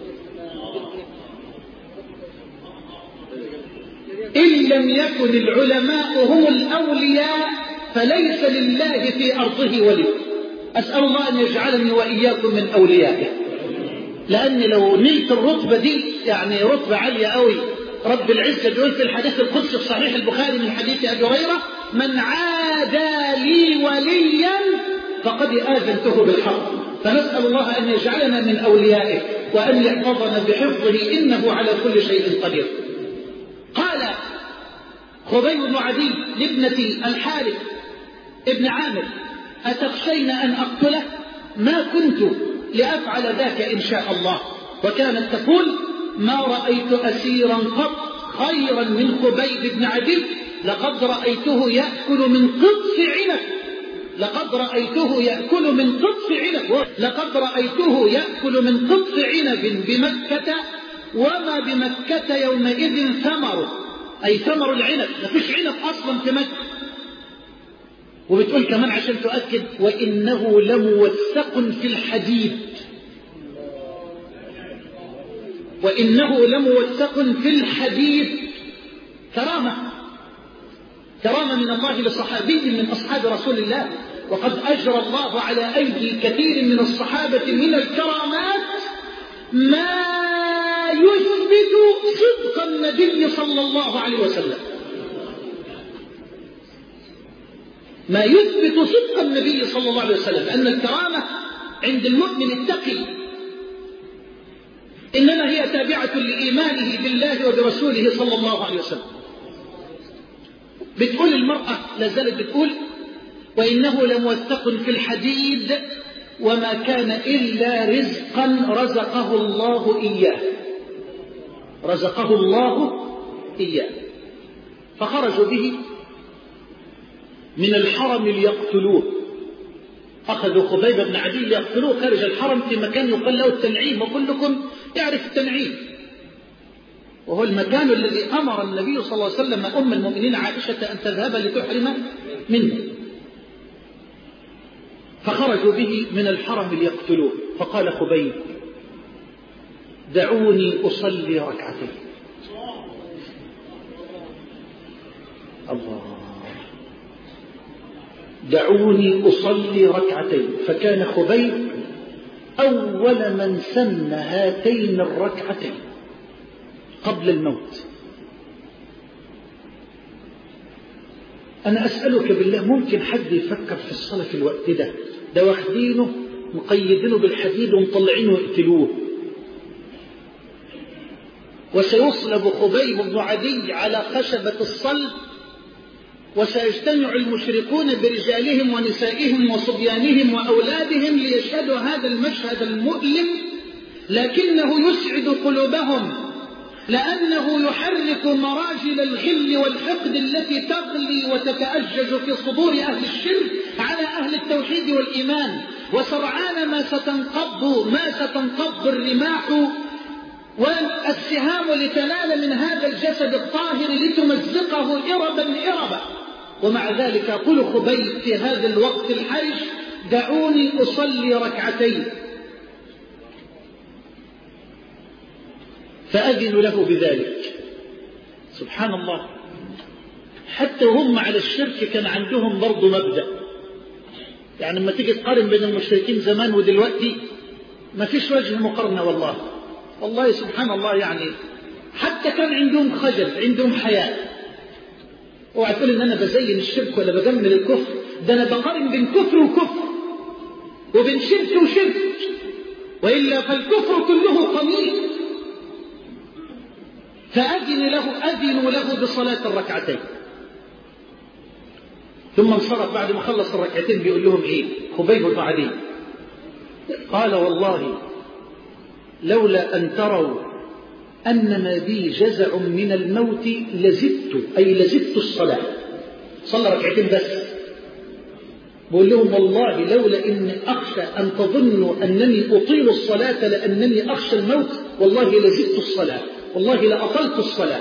إن لم يكن العلماء هم الأولياء فليس لله في أرضه ولي. أسأل الله أن يجعلني وإياكم من أوليائه، لأن لو نلت الرتبة دي يعني رتبة عالية قوي. رب العزة يقول في الحديث القدسي في صحيح البخاري من حديث أبي هريرة: من عادى لي وليا فقد آذنته بالحق. فنسأل الله أن يجعلنا من أوليائه وأن يحفظنا بحفظه إنه على كل شيء قدير. قال خبيب بن عدي لابنة الحارث ابن عامر: أتخشين أن أقتله؟ ما كنت لأفعل ذاك إن شاء الله. وكانت تقول: ما رأيت أسيرا قط خيرا من خبيب بن عدي، لقد رأيته يأكل من قطف عنب، لقد رأيته يأكل من قطف عنب، لقد رأيته يأكل من قطف عنب بمكة، وما بمكة يومئذ ثمره، أي ثمر العنب، ما فيش عنب أصلا في مكة. وبتقول كمان عشان تؤكد: وإنه لموثق في الحديد، وإنه لموثق في الحديد. كرامة من الله لصحابي من أصحاب رسول الله، وقد أجرى الله على أيدي كثير من الصحابة من الكرامات ما يثبت صدق النبي صلى الله عليه وسلم. ما يثبت صدق النبي صلى الله عليه وسلم أن الكرامة عند المؤمن التقي إنما هي تابعة لإيمانه بالله وبرسوله صلى الله عليه وسلم. بتقول المرأة لازالت بتقول: وإنه لموثق في الحديد وما كان إلا رزقا رزقه الله إياه، رزقه الله إياه. فخرجوا به من الحرم ليقتلوه، أخذوا خبيب بن عدي ليقتلوه خارج الحرم في مكان يقال له التنعيم، وكلكم يعرف التنعيم، وهو المكان الذي أمر النبي صلى الله عليه وسلم أم المؤمنين عائشة أن تذهب لتحرم منه. فخرجوا به من الحرم ليقتلوه، فقال خبيب: دعوني أصلي ركعتين. الله، دعوني أصلي ركعتين. فكان خبيب أول من سن هاتين الركعتين قبل الموت. أنا أسألك بالله، ممكن حد يفكر في الصلاة في الوقت ده واخدينه مقيدينه بالحديد ومطلعينه يقتلوه، وسيصلب خبيب بن عدي على خشبة الصلب، وسيجتمع المشركون برجالهم ونسائهم وصبيانهم وأولادهم ليشهدوا هذا المشهد المؤلم، لكنه يسعد قلوبهم، لأنه يحرك مراجل الغل والحقد التي تغلي وتتأجج في صدور أهل الشرك على أهل التوحيد والإيمان. وسرعان ما ستنقض الرماح والسهام لتنال من هذا الجسد الطاهر لتمزقه إربا. ومع ذلك يقول خبيب في هذا الوقت الحرج: دعوني أصلي ركعتين. فأذن له بذلك. سبحان الله، حتى هم على الشرك كان عندهم برضو مبدأ. يعني لما تيجي تقارن بين المشركين زمان ودلوقتي ما فيش وجه مقارنة. والله سبحان الله، يعني حتى كان عندهم خجل، عندهم حياء. اوعى تقول ان انا بزين الشرك ولا بجمل الكفر، ده انا بقارن بين كفر وكفر وبين شرك وشرك، والا فالكفر كله قميص. فأذنوا له بصلاة الركعتين. ثم انصرف بعد ما خلص الركعتين. بيقول لهم ايه خبيب بن عدي؟ قال: والله لولا أن تروا أن ما بي جزع من الموت لزدت الصلاة. صلى ركعتين بس. بقول لهم: والله لولا إن أخشى أن تظنوا أنني أطيل الصلاة لأنني أخشى الموت، والله لزدت الصلاة، والله لأطلت الصلاة.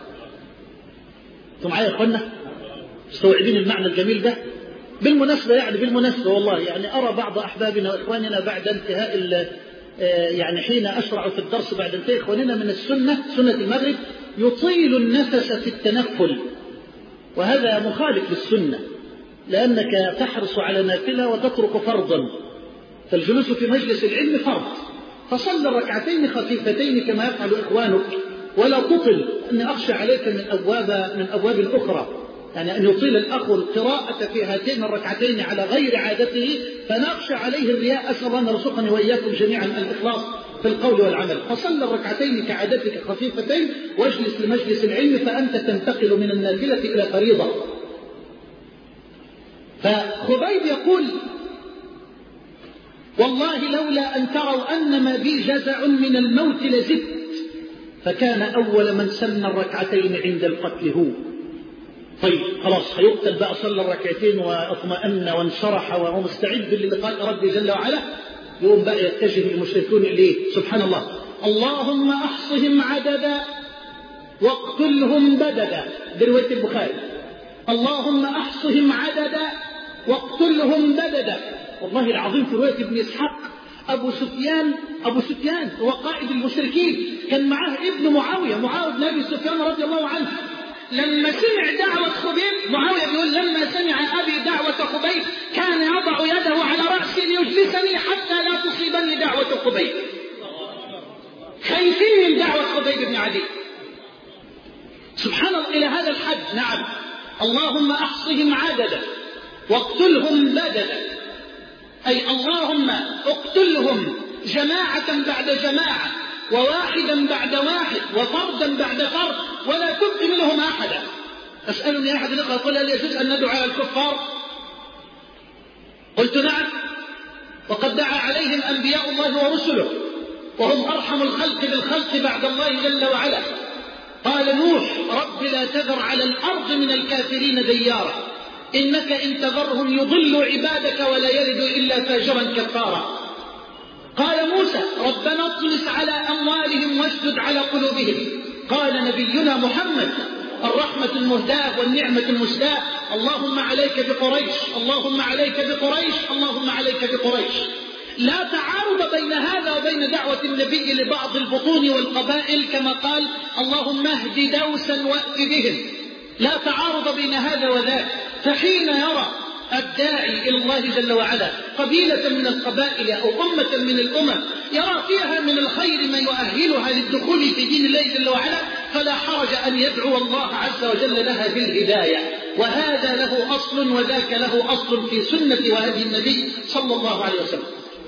أنتم معايا يا أخوانا؟ مستوعبين المعنى الجميل ده؟ بالمناسبة والله يعني أرى بعض أحبابنا وإخواننا بعد انتهاء يعني حين أشرع في الدرس بعد انتهاء إخواننا من سنة المغرب يطيل النفس في التنفل، وهذا مخالف للسنة، لأنك تحرص على نافلة وتترك فرضا، فالجلوس في مجلس العلم فرض. فصل ركعتين خفيفتين كما يفعل إخوانك، ولا تطل، أني أخشى عليك من أبواب أخرى، يعني أن يطيل الأخ القراءة في هاتين الركعتين على غير عادته، فنخشى عليه الرياء. أسأل الله أن يرزقني وإياكم جميعا الإخلاص في القول والعمل. فصل الركعتين كعادتك خفيفتين واجلس لمجلس العلم، فأنت تنتقل من النافلة إلى فريضة. فخبيب يقول: والله لولا أن تروا أن ما بي جزع من الموت لزدت. فكان أول من سن الركعتين عند القتل هو. طيب خلاص هيقتل بقى، صلى الركعتين واطمأن وانشرح وهو مستعد للقاء ربي جل وعلا. يقوم بقى يتجه المشركون إليه. سبحان الله: اللهم أحصهم عددا واقتلهم بددا. برواية البخاري: اللهم أحصهم عددا واقتلهم بددا. والله العظيم في رواية ابن إسحاق: أبو سفيان هو قائد المشركين، كان معاه ابن معاوية بن أبي سفيان رضي الله عنه. لما سمع دعوة خبيب، معاوية بيقول: لما سمع أبي دعوة خبيب كان يضع يده على رأسي ليجلسني حتى لا تصيبني دعوة خبيب. خايفين من دعوة خبيب بن عدي. سبحان الله، إلى هذا الحد. نعم: اللهم أحصهم عددا واقتلهم بددا، أي اللهم اقتلهم جماعة بعد جماعة، وواحدا بعد واحد، وفردا بعد فرد، ولا تبق منهم أحدا. أسألني أحد يقول هل يجوز أن ندعو على الكفار؟ قلت نعم، وقد دعا عليهم أنبياء الله ورسله، وهم أرحم الخلق بالخلق بعد الله جل وعلا. قال نوح رب لا تذر على الأرض من الكافرين ديارا إنك إن تذرهم يضلوا عبادك ولا يلدوا إلا فاجرا كفارا. قال موسى ربنا اطمس على أموالهم واشدد على قلوبهم. قال نبينا محمد الرحمة المهداة والنعمة المسداة اللهم عليك بقريش، اللهم عليك بقريش، اللهم عليك بقريش. لا تعارض بين هذا وبين دعوة النبي لبعض البطون والقبائل كما قال اللهم اهد دوسا وأت بهم. لا تعارض بين هذا وذاك. فحين يرى الداعي إلى الله جل وعلا قبيلة من القبائل أو أمة من الأمم يرى فيها من الخير ما يؤهلها للدخول في دين الله جل وعلا فلا حرج أن يدعو الله عز وجل لها بالهداية، وهذا له أصل وذاك له أصل في سنة وهدي النبي صلى الله عليه وسلم.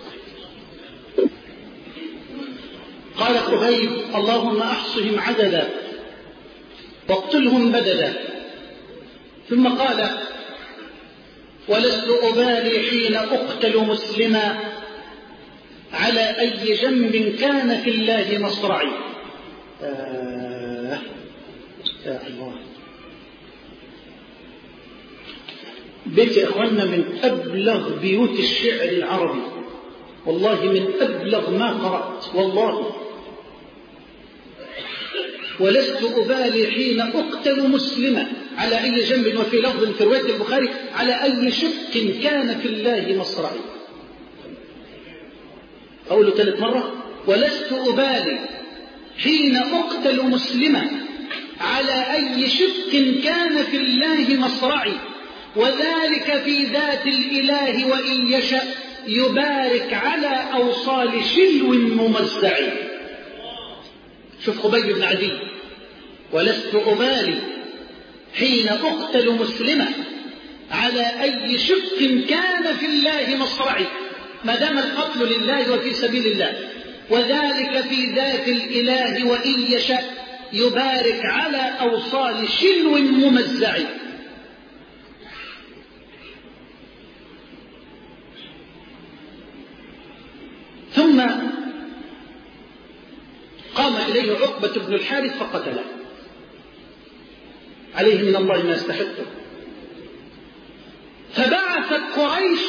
قال خبيب اللهم أحصهم عددا واقتلهم بددا. ثم قال ولست أبالي حين أقتل مسلما على أي جنب كان في الله مصرعي. يا الله، بيت يا إخواننا من أبلغ بيوت الشعر العربي، والله من أبلغ ما قرأت والله. ولست أبالي حين أقتل مسلما على أي جنب، وفي لفظ في رواية البخاري على أي شق كان في الله مصرعي. أقول 3 مرات ولست أبالي حين أقتل مسلما على أي شق كان في الله مصرعي، وذلك في ذات الإله وإن يشأ يبارك على أوصال شلو ممزع. شوف خبيب بن عدي ولست أبالي حين أقتل مسلما على أي شق كان في الله مصرعي، ما دام القتل لله وفي سبيل الله، وذلك في ذات الإله وإن يشاء يبارك على أوصال شلو ممزع. ثم قام إليه عقبة بن الحارث فقتله، عليه من الله ما يستحقه. فبعثت قريش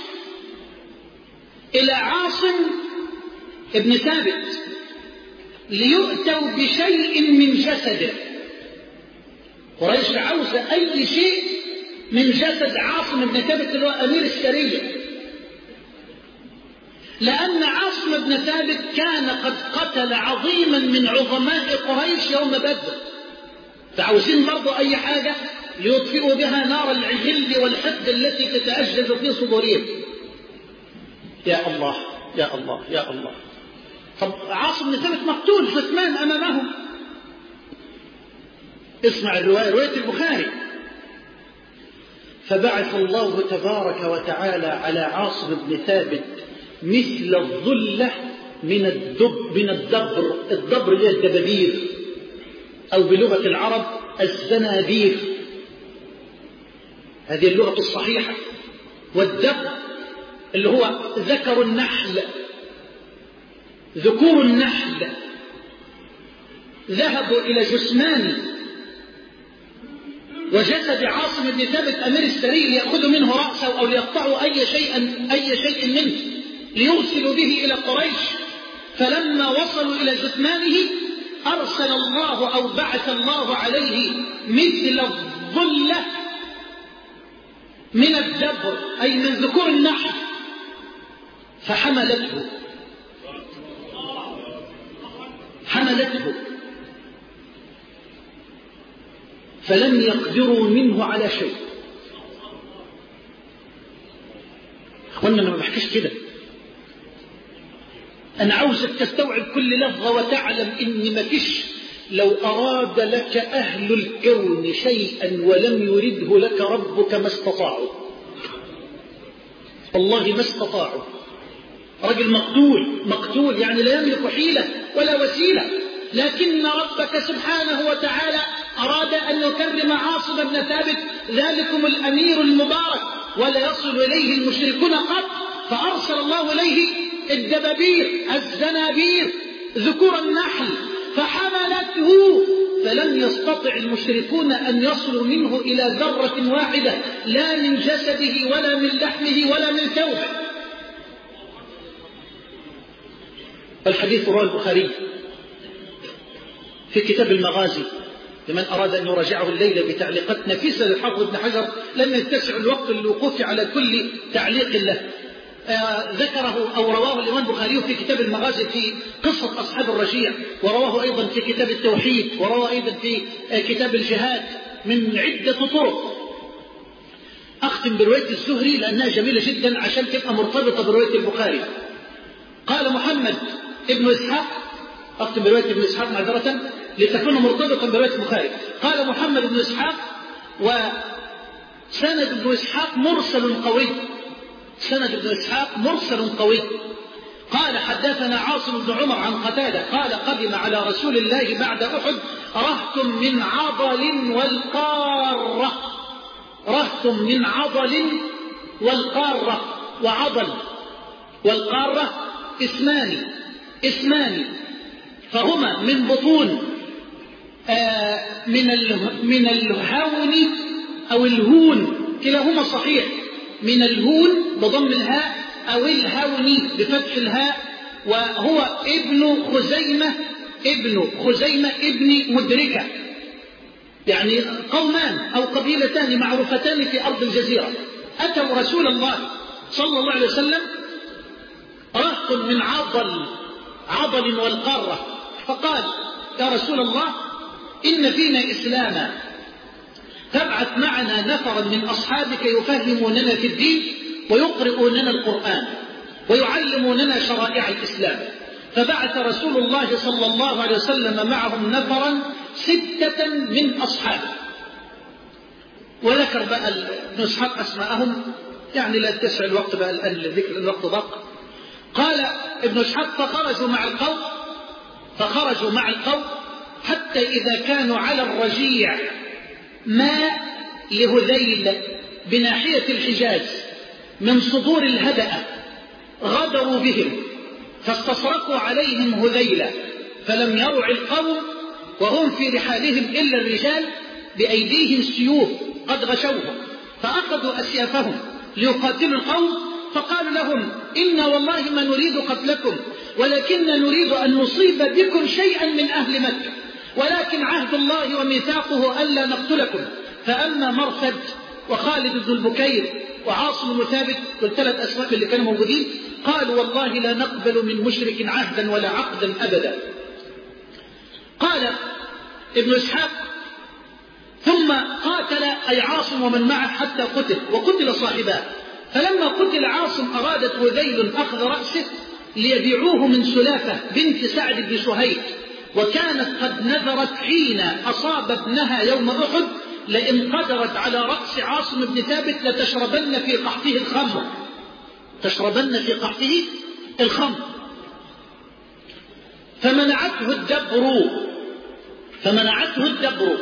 إلى عاصم بن ثابت ليؤتوا بشيء من جسده. قريش عاوزة أي شيء من جسد عاصم بن ثابت اللي هو أمير السرية، لأن عاصم بن ثابت كان قد قتل عظيما من عظماء قريش يوم بدر، فعاوزين برضو أي حاجة ليطفئوا بها نار العجل والحقد التي تتأجج في صدورهم. يا الله يا الله يا الله. طب عاصم بن ثابت مقتول جثمان أمامهم. اسمع الرواية، رواية البخاري. فبعث الله تبارك وتعالى على عاصم بن ثابت مثل الظلة من الدبر. الدبر اللي هي الدبابير، أو بلغة العرب الزنابير، هذه اللغة الصحيحة. والدبر اللي هو ذكر النحل، ذكور النحل، ذهبوا إلى جثمان وجسد عاصم بن ثابت أمير السرية ليأخذوا منه رأسه أو ليقطعوا أي شيء منه ليرسلوا به إلى قريش. فلما وصلوا إلى جثمانه أرسل الله أو بعث الله عليه مثل الظلة من الدبر، أي من ذكور النحل، فحملته فلم يقدروا منه على شيء. أخوانا أنا ما بحكيش كده، أنا عاوزك تستوعب كل لفظة وتعلم إن ما فيش لو أراد لك أهل الكون شيئا ولم يرده لك ربك ما استطاعوا. والله ما استطاعوا. رجل مقتول يعني لا يملك حيلة ولا وسيلة، لكن ربك سبحانه وتعالى أراد أن يكرم عاصم بن ثابت ذلكم الأمير المبارك ولا يصل إليه المشركون قط، فأرسل الله إليه الدبابير الزنابير ذكور النحل فحملته، فلم يستطع المشركون أن يصلوا منه إلى ذرة واحدة، لا من جسده ولا من لحمه ولا من ثوبه. الحديث رواه البخاري في كتاب المغازي، لمن أراد أن يراجعه الليلة بتعليقات نفيسة للحافظ ابن حجر لم يتسع الوقت للوقوف على كل تعليق له. ذكره أو رواه الإمام البخاري في كتاب المغازي في قصة أصحاب الرجيع، ورواه أيضا في كتاب التوحيد، ورواه أيضا في كتاب الجهاد من عدة طرق. أختم برواية الزهري لأنها جميلة جدا عشان تبقى مرتبطة برواية البخاري. قال محمد ابن إسحاق، أختم برواية ابن إسحاق معذرة لتكون مرتبطة برواية البخاري. قال محمد بن إسحاق وسند ابن إسحاق مرسل قوي، سند ابن إسحاق مرسل قوي. قال حدثنا عاصم بن عمر عن قتادة قال قدم على رسول الله بعد أحد رهط من عضل والقارة، رهط من عضل والقارة، وعضل والقارة اسمان فهما من بطون من الهون أو الهون، كلاهما صحيح، من الهون بضم الهاء أو الهون بفتح الهاء، وهو ابن خزيمة ابن مدركة، يعني قومان أو قبيلتان معروفتان في أرض الجزيرة أتوا رسول الله صلى الله عليه وسلم رهط من عضل والقارة، فقال يا رسول الله إن فينا إسلاما فابعث معنا نفرا من أصحابك يفهموننا في الدين ويقرؤوننا القرآن ويعلموننا شرائع الإسلام. فبعث رسول الله صلى الله عليه وسلم معهم نفرا 6 من أصحابه، وذكر بقى ابن إسحاق أسماءهم، يعني لا تسع الوقت بقى الآن لذكر الوقت ضاق. قال ابن إسحاق فخرجوا مع القوم حتى إذا كانوا على الرجيع ماء لهذيل بناحية الحجاز من صدور الهدأ غدروا بهم فاستصرخوا عليهم هذيلا، فلم يرع القوم وهم في رحالهم إلا الرجال بأيديهم سيوف قد غشوهم، فأخذوا أسيافهم ليقاتلوا القوم، فقالوا لهم إن والله ما نريد قتلكم ولكن نريد أن نصيب بكم شيئا من أهل مكة، ولكن عهد الله وميثاقه ألا نقتلكم. فأما مرثد وخالد بن البكير وعاصم بن ثابت والثلاث أسماء اللي كانوا موجودين قالوا والله لا نقبل من مشرك عهدا ولا عقدا أبدا. قال ابن إسحاق ثم قاتل أي عاصم ومن معه حتى قتل وقتل صاحباه، فلما قتل عاصم أرادت هذيل أخذ رأسه ليبيعوه من سلافة بنت سعد بن شهيد، وكانت قد نذرت حين أصاب ابنها يوم أحد لئن قدرت على رأس عاصم بن ثابت لتشربن في قحطه الخمر، تشربن في قحطه الخمر، فمنعته الدبر.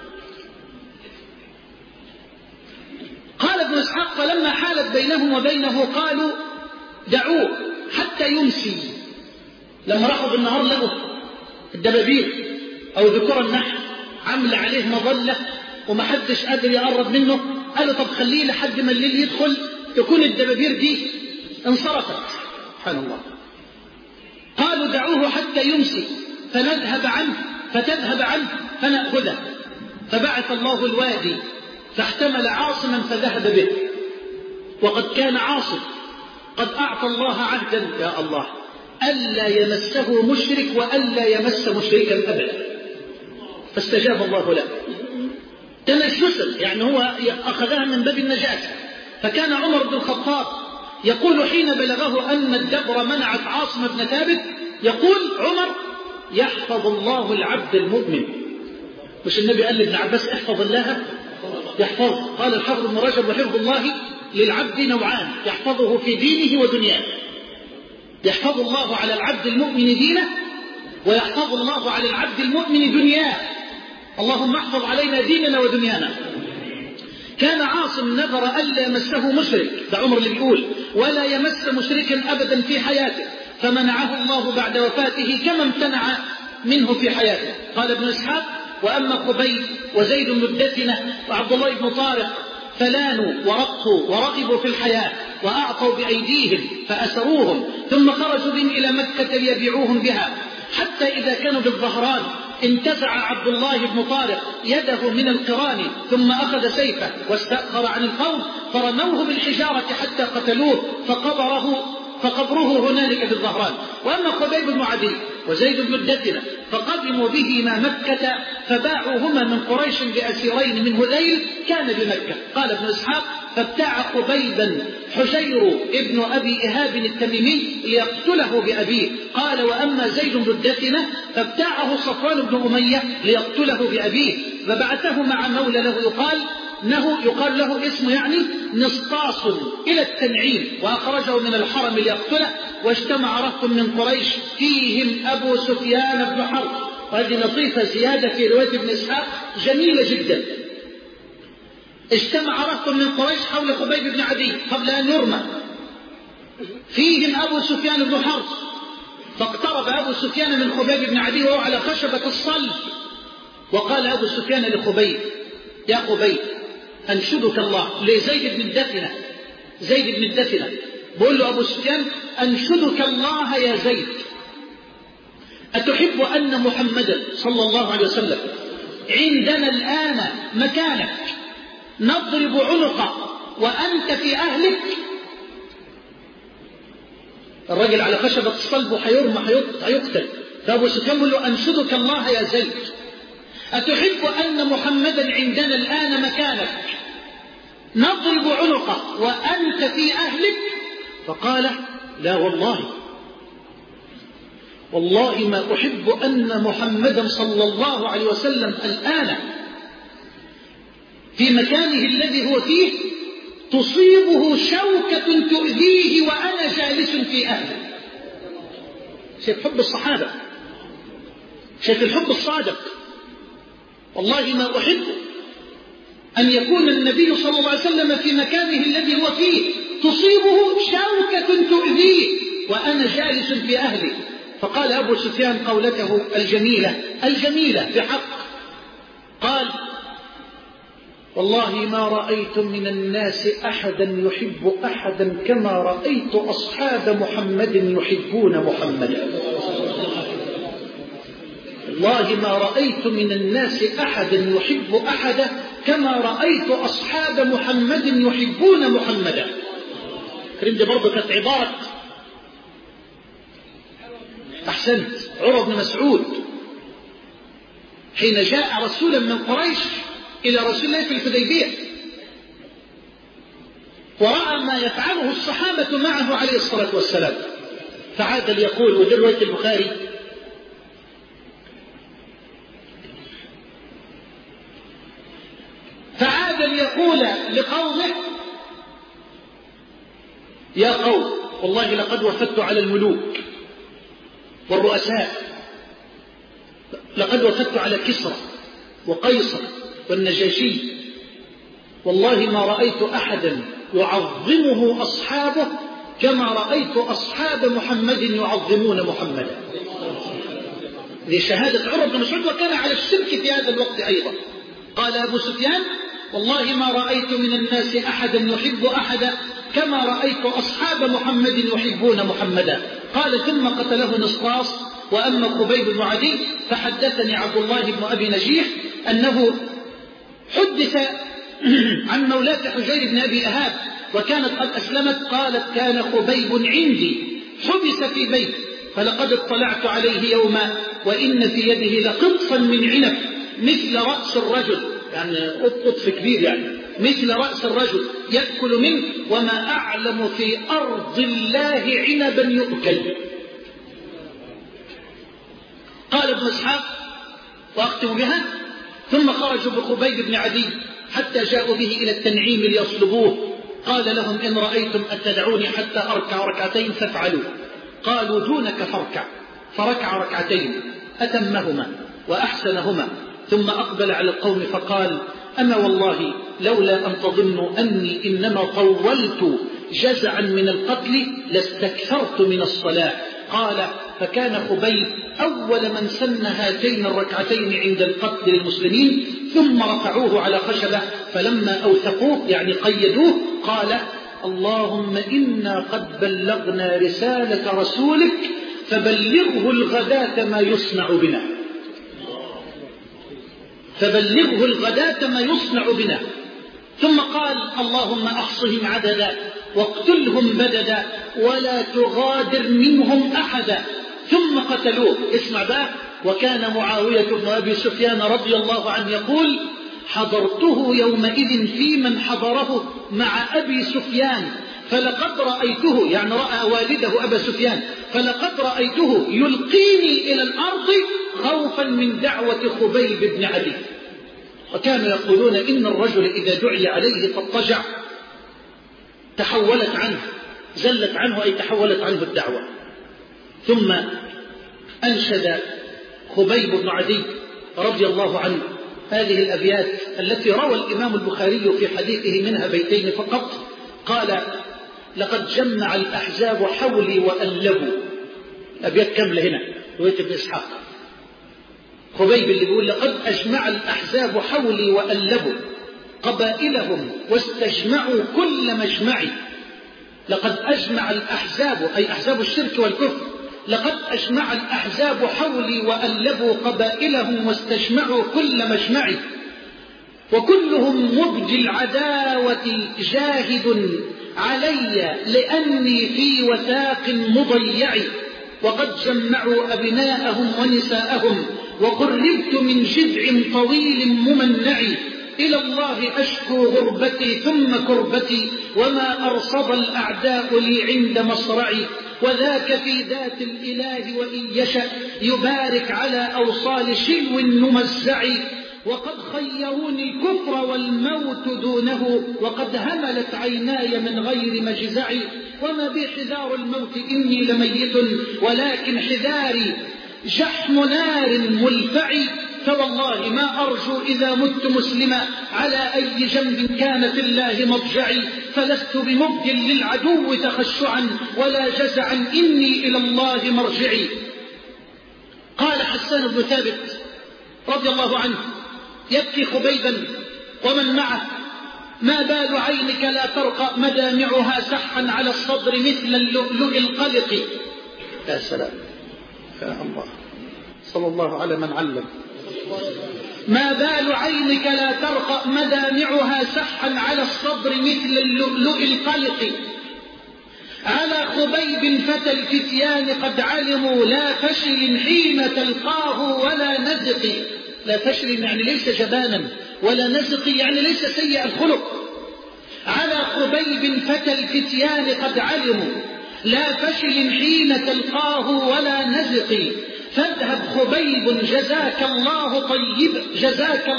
قال ابن إسحاق فلما حالت بينهم وبينه قالوا دعوه حتى يمسي. لما راحوا بالنهار لقوا الدبابير أو ذكور النحل عمل عليه مظلة ومحدش قادر يقرب منه، قالوا طب خليه لحد ما الليل يدخل تكون الدبابير دي انصرفت. سبحان الله. قالوا دعوه حتى يمسي فتذهب عنه فنأخذه، فبعث الله الوادي فاحتمل عاصما فذهب به، وقد كان عاصم قد أعطى الله عهدا يا الله ألا يمسه مشرك وألا يمس مشركا أبدا، فاستجاب الله له تنجسا، يعني هو أخذها من باب النجاسة. فكان عمر بن الخطاب يقول حين بلغه أن الدبر منعت عاصم بن ثابت، يقول عمر يحفظ الله العبد المؤمن. مش النبي قال لابن عباس احفظ الله يحفظ؟ قال الحافظ ابن رجب وحفظ الله للعبد نوعان يحفظه في دينه ودنياه. يحفظ الله على العبد المؤمن دينه، ويحفظ الله على العبد المؤمن دنياه. اللهم احفظ علينا ديننا ودنيانا. كان عاصم نذر ألا يمسه مشرك، ده عمر اللي بيقول ولا يمس مشركا أبدا في حياته، فمنعه الله بعد وفاته كما امتنع منه في حياته. قال ابن إسحاق: وأما خبيب وزيد بن الدثنة وعبد الله بن طارق فلانوا ورقوا ورغبوا في الحياة، وأعطوا بأيديهم فأسروهم، ثم خرجوا بهم إلى مكة ليبيعوهم بها، حتى إذا كانوا بالظهران انتزع عبد الله بن طارق يده من القران، ثم أخذ سيفه واستأخر عن القوم، فرموه بالحجارة حتى قتلوه، فقبره هنالك في الظهران. وأما خبيب بن عدي وزيد بن الدثنة فقدموا بهما مكة، فباعوهما من قريش بأسيرين من هذيل كان بمكة. قال ابن إسحاق: فابتاع خبيبا حجير ابن أبي إهاب التميمي ليقتله بأبيه. قال: وأما زيد بن الدثنة فابتاعه صفوان بن أمية ليقتله بأبيه، فبعثه مع مولى له يقال له اسمه يعني نسطاس إلى التنعيم، وأخرجه من الحرم ليقتله. واجتمع رهط من قريش فيهم أبو سفيان بن حرب. وهذه لطيفة زيادة في رواية ابن إسحاق جميلة جدا. اجتمع رهط من قريش حول خبيب بن عدي قبل أن يرمى، فيهم أبو سفيان بن حرب. فاقترب أبو سفيان من خبيب بن عدي وهو على خشبة الصلب، وقال أبو سفيان لخبيب: يا خبيب، أنشدك الله. لزيد بن الدثنة بقول له أبو سفيان: أنشدك الله يا زيد، أتحب أن محمدا صلى الله عليه وسلم عندنا الآن مكانك نضرب عنقه وأنت في أهلك؟ الرجل على خشبة الصلب وحيرمى هيقتل. فأبو سفيان يقول له: أنشدك الله يا زيد، أتحب أن محمدا عندنا الآن مكانك نضرب عنقه وأنت في أهلك؟ فقال: لا والله ما أحب أن محمدا صلى الله عليه وسلم الآن في مكانه الذي هو فيه تصيبه شوكة تؤذيه وأنا جالس في أهله. شايف حب الصحابة، شايف الحب الصادق. والله ما أحب أن يكون النبي صلى الله عليه وسلم في مكانه الذي هو فيه تصيبه شوكة تؤذيه وأنا جالس في أهلي. فقال أبو سفيان قولته الجميلة بحق، قال: والله ما رأيت من الناس أحدا يحب أحدا كما رأيت أصحاب محمد يحبون محمدا. والله ما رأيت من الناس أحدا يحب أحدا كما رأيت أصحاب محمد يحبون محمدا. كريم دي برضه كانت عبارة أحسنت عروة بن مسعود حين جاء رسولا من قريش إلى رسول الله في الحديبية، ورأى ما يفعله الصحابة معه عليه الصلاة والسلام، فعاد ليقول، ودي رواية البخاري: فعاد ليقول لقومه: يا قوم، والله لقد وفدت على الملوك والرؤساء، لقد وفدت على كسرى وقيصر والنجاشي، والله ما رأيت أحدا يعظمه أصحابه كما رأيت أصحاب محمد يعظمون محمدا. ذي شهادة عروة بن مسعود، وكان على الشرك في هذا الوقت أيضا. قال أبو سفيان: والله ما رأيت من الناس أحدا يحب أحدا كما رأيت أصحاب محمد يحبون محمدا. قال: ثم قتله نسطاس. وأما خبيب بن عدي فحدثني عبد الله بن أبي نجيح أنه حدث عن مولاة حجير بن أبي إهاب وكانت قد أسلمت، قالت: كان خبيب عندي حبس في بيت، فلقد اطلعت عليه يوما وإن في يده لقطفا من عنب مثل رأس الرجل، يعني قطف كبير، يعني مثل رأس الرجل يأكل منه، وما أعلم في أرض الله عنبا يؤكل. قال ابن إسحاق، وأختم بها: ثم خرجوا بخبيب بن عدي حتى جاءوا به إلى التنعيم ليصلبوه. قال لهم إن رأيتم أتدعوني حتى أركع ركعتين فافعلوا. قالوا دونك فاركع، فركع ركعتين أتمهما وأحسنهما، ثم أقبل على القوم فقال أما والله لولا أن تظنوا أني إنما طولت جزعا من القتل لاستكثرت من الصلاة. قال فكان خبيب أول من سن هاتين الركعتين عند القتل للمسلمين، ثم رفعوه على خشبة فلما أوثقوه يعني قيدوه قال اللهم إنا قد بلغنا رسالة رسولك فبلغه الغداة ما يصنع بنا، فبلغه الغداة ما يصنع بنا. ثم قال اللهم أحصهم عددا واقتلهم بددا ولا تغادر منهم أحدا. ثم قتلوه. اسمع بقى، وكان معاوية بن أبي سفيان رضي الله عنه يقول حضرته يومئذ في من حضره مع أبي سفيان فلقد رأيته، يعني رأى والده أبا سفيان، فلقد رأيته يلقيني إلى الأرض خوفا من دعوة خبيب بن عدي. وكانوا يقولون إن الرجل إذا دعي عليه فاضطجع تحولت عنه، زلت عنه أي تحولت عنه الدعوة. ثم أنشد خبيب بن عدي رضي الله عنه هذه الأبيات التي روى الإمام البخاري في حديثه منها بيتين فقط. قال لقد جمع الأحزاب حولي وألبوا. أبيات كاملة هنا رواية ابن إسحاق. خبيب اللي بيقول لقد أجمع الأحزاب حولي وألبوا قبائلهم واستجمعوا كل مجمعي. لقد أجمع الأحزاب أي أحزاب الشرك والكفر، لقد أجمع الأحزاب حولي وألبوا قبائلهم واستجمعوا كل مجمعي، وكلهم مبدي العداوة جاهد علي لأني في وثاق مضيع، وقد جمعوا أبناءهم ونساءهم وقربت من جذع طويل ممنع. إلى الله أشكو غربتي ثم كربتي وما أرصد الأعداء لي عند مصرعي، وذاك في ذات الإله وإن يشأ يبارك على أوصال شلو نمزع، وقد خيروني الكفر والموت دونه وقد هملت عيناي من غير مجزع، وما بي حذار الموت إني لميت ولكن حذاري جحم نار ملفع، فوالله ما أرجو إذا مت مسلما على أي جنب كان في الله مضجعي، فلست بمبد للعدو تخشعا ولا جزعا إني إلى الله مرجعي. قال حسان بن ثابت رضي الله عنه يبكي خبيبا ومن معه ما بال عينك لا ترقى مدامعها سحا على الصدر مثل اللؤلؤ القلق. يا سلام يا الله، صلى الله على من علم. ما بال عينك لا ترقى مدامعها سحا على الصدر مثل اللؤلؤ القلق، على خبيب فتى الفتيان قد علموا لا فشل حين تلقاه ولا نزق. لا فشل يعني ليس جبانا، ولا نزق يعني ليس سيء الخلق. على خبيب فتى الفتيان قد علموا لا فشل حين تلقاه ولا نزق، فاذهب خبيب جزاك الله طيبة، جزاك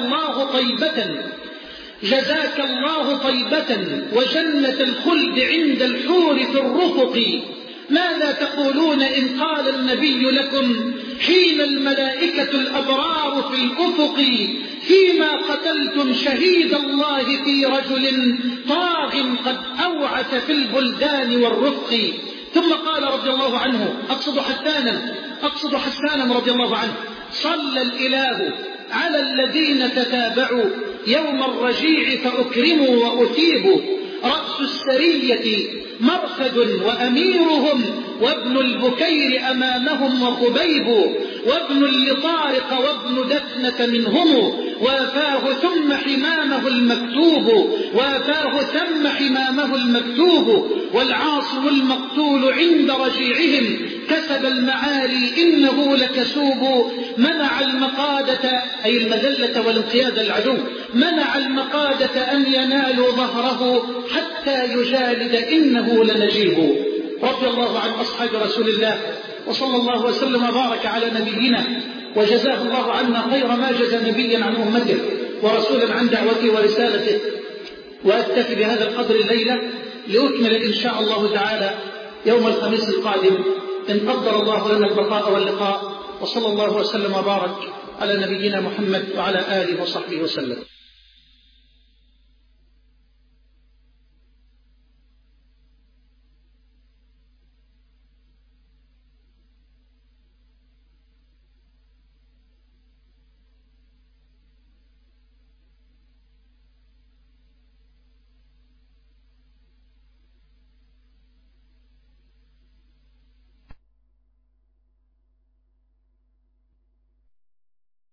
الله طيبة وجنة الخلد عند الحور في الرفق. ماذا تقولون إن قال النبي لكم حين الملائكة الأبرار في الأفق فيما قتلتم شهيد الله في رجل طاغ قد أوعث في البلدان والرفق. ثم قال رضي الله عنه أقصد حسانا رضي الله عنه صلى الإله على الذين تتابعوا يوم الرجيع فأكرموا وأثيبوا، رأس السرية مرثد وأميرهم وابن البكير أمامهم وخبيب، وابن لطارق وابن دفنة منهم وافاه ثم حمامه المكتوب، والعاصم المقتول عند رجيعهم كسب المعالي إنه لكسوب، منع المقادة أي المذلة والانقياد للعدو، منع المقادة أن ينالوا ظهره حتى يجالد إنه لنجيب. رضي الله عن أصحاب رسول الله، وصلى الله وسلم وبارك على نبينا، وجزاه الله عنا خير ما جزى نبيا عن أمته ورسولا عن دعوته ورسالته. وأكتفي بهذا القدر الليلة لأكمل إن شاء الله تعالى يوم الخميس القادم إن قدر الله لنا البقاء واللقاء. وصلى الله وسلم وبارك على نبينا محمد وعلى آله وصحبه وسلم.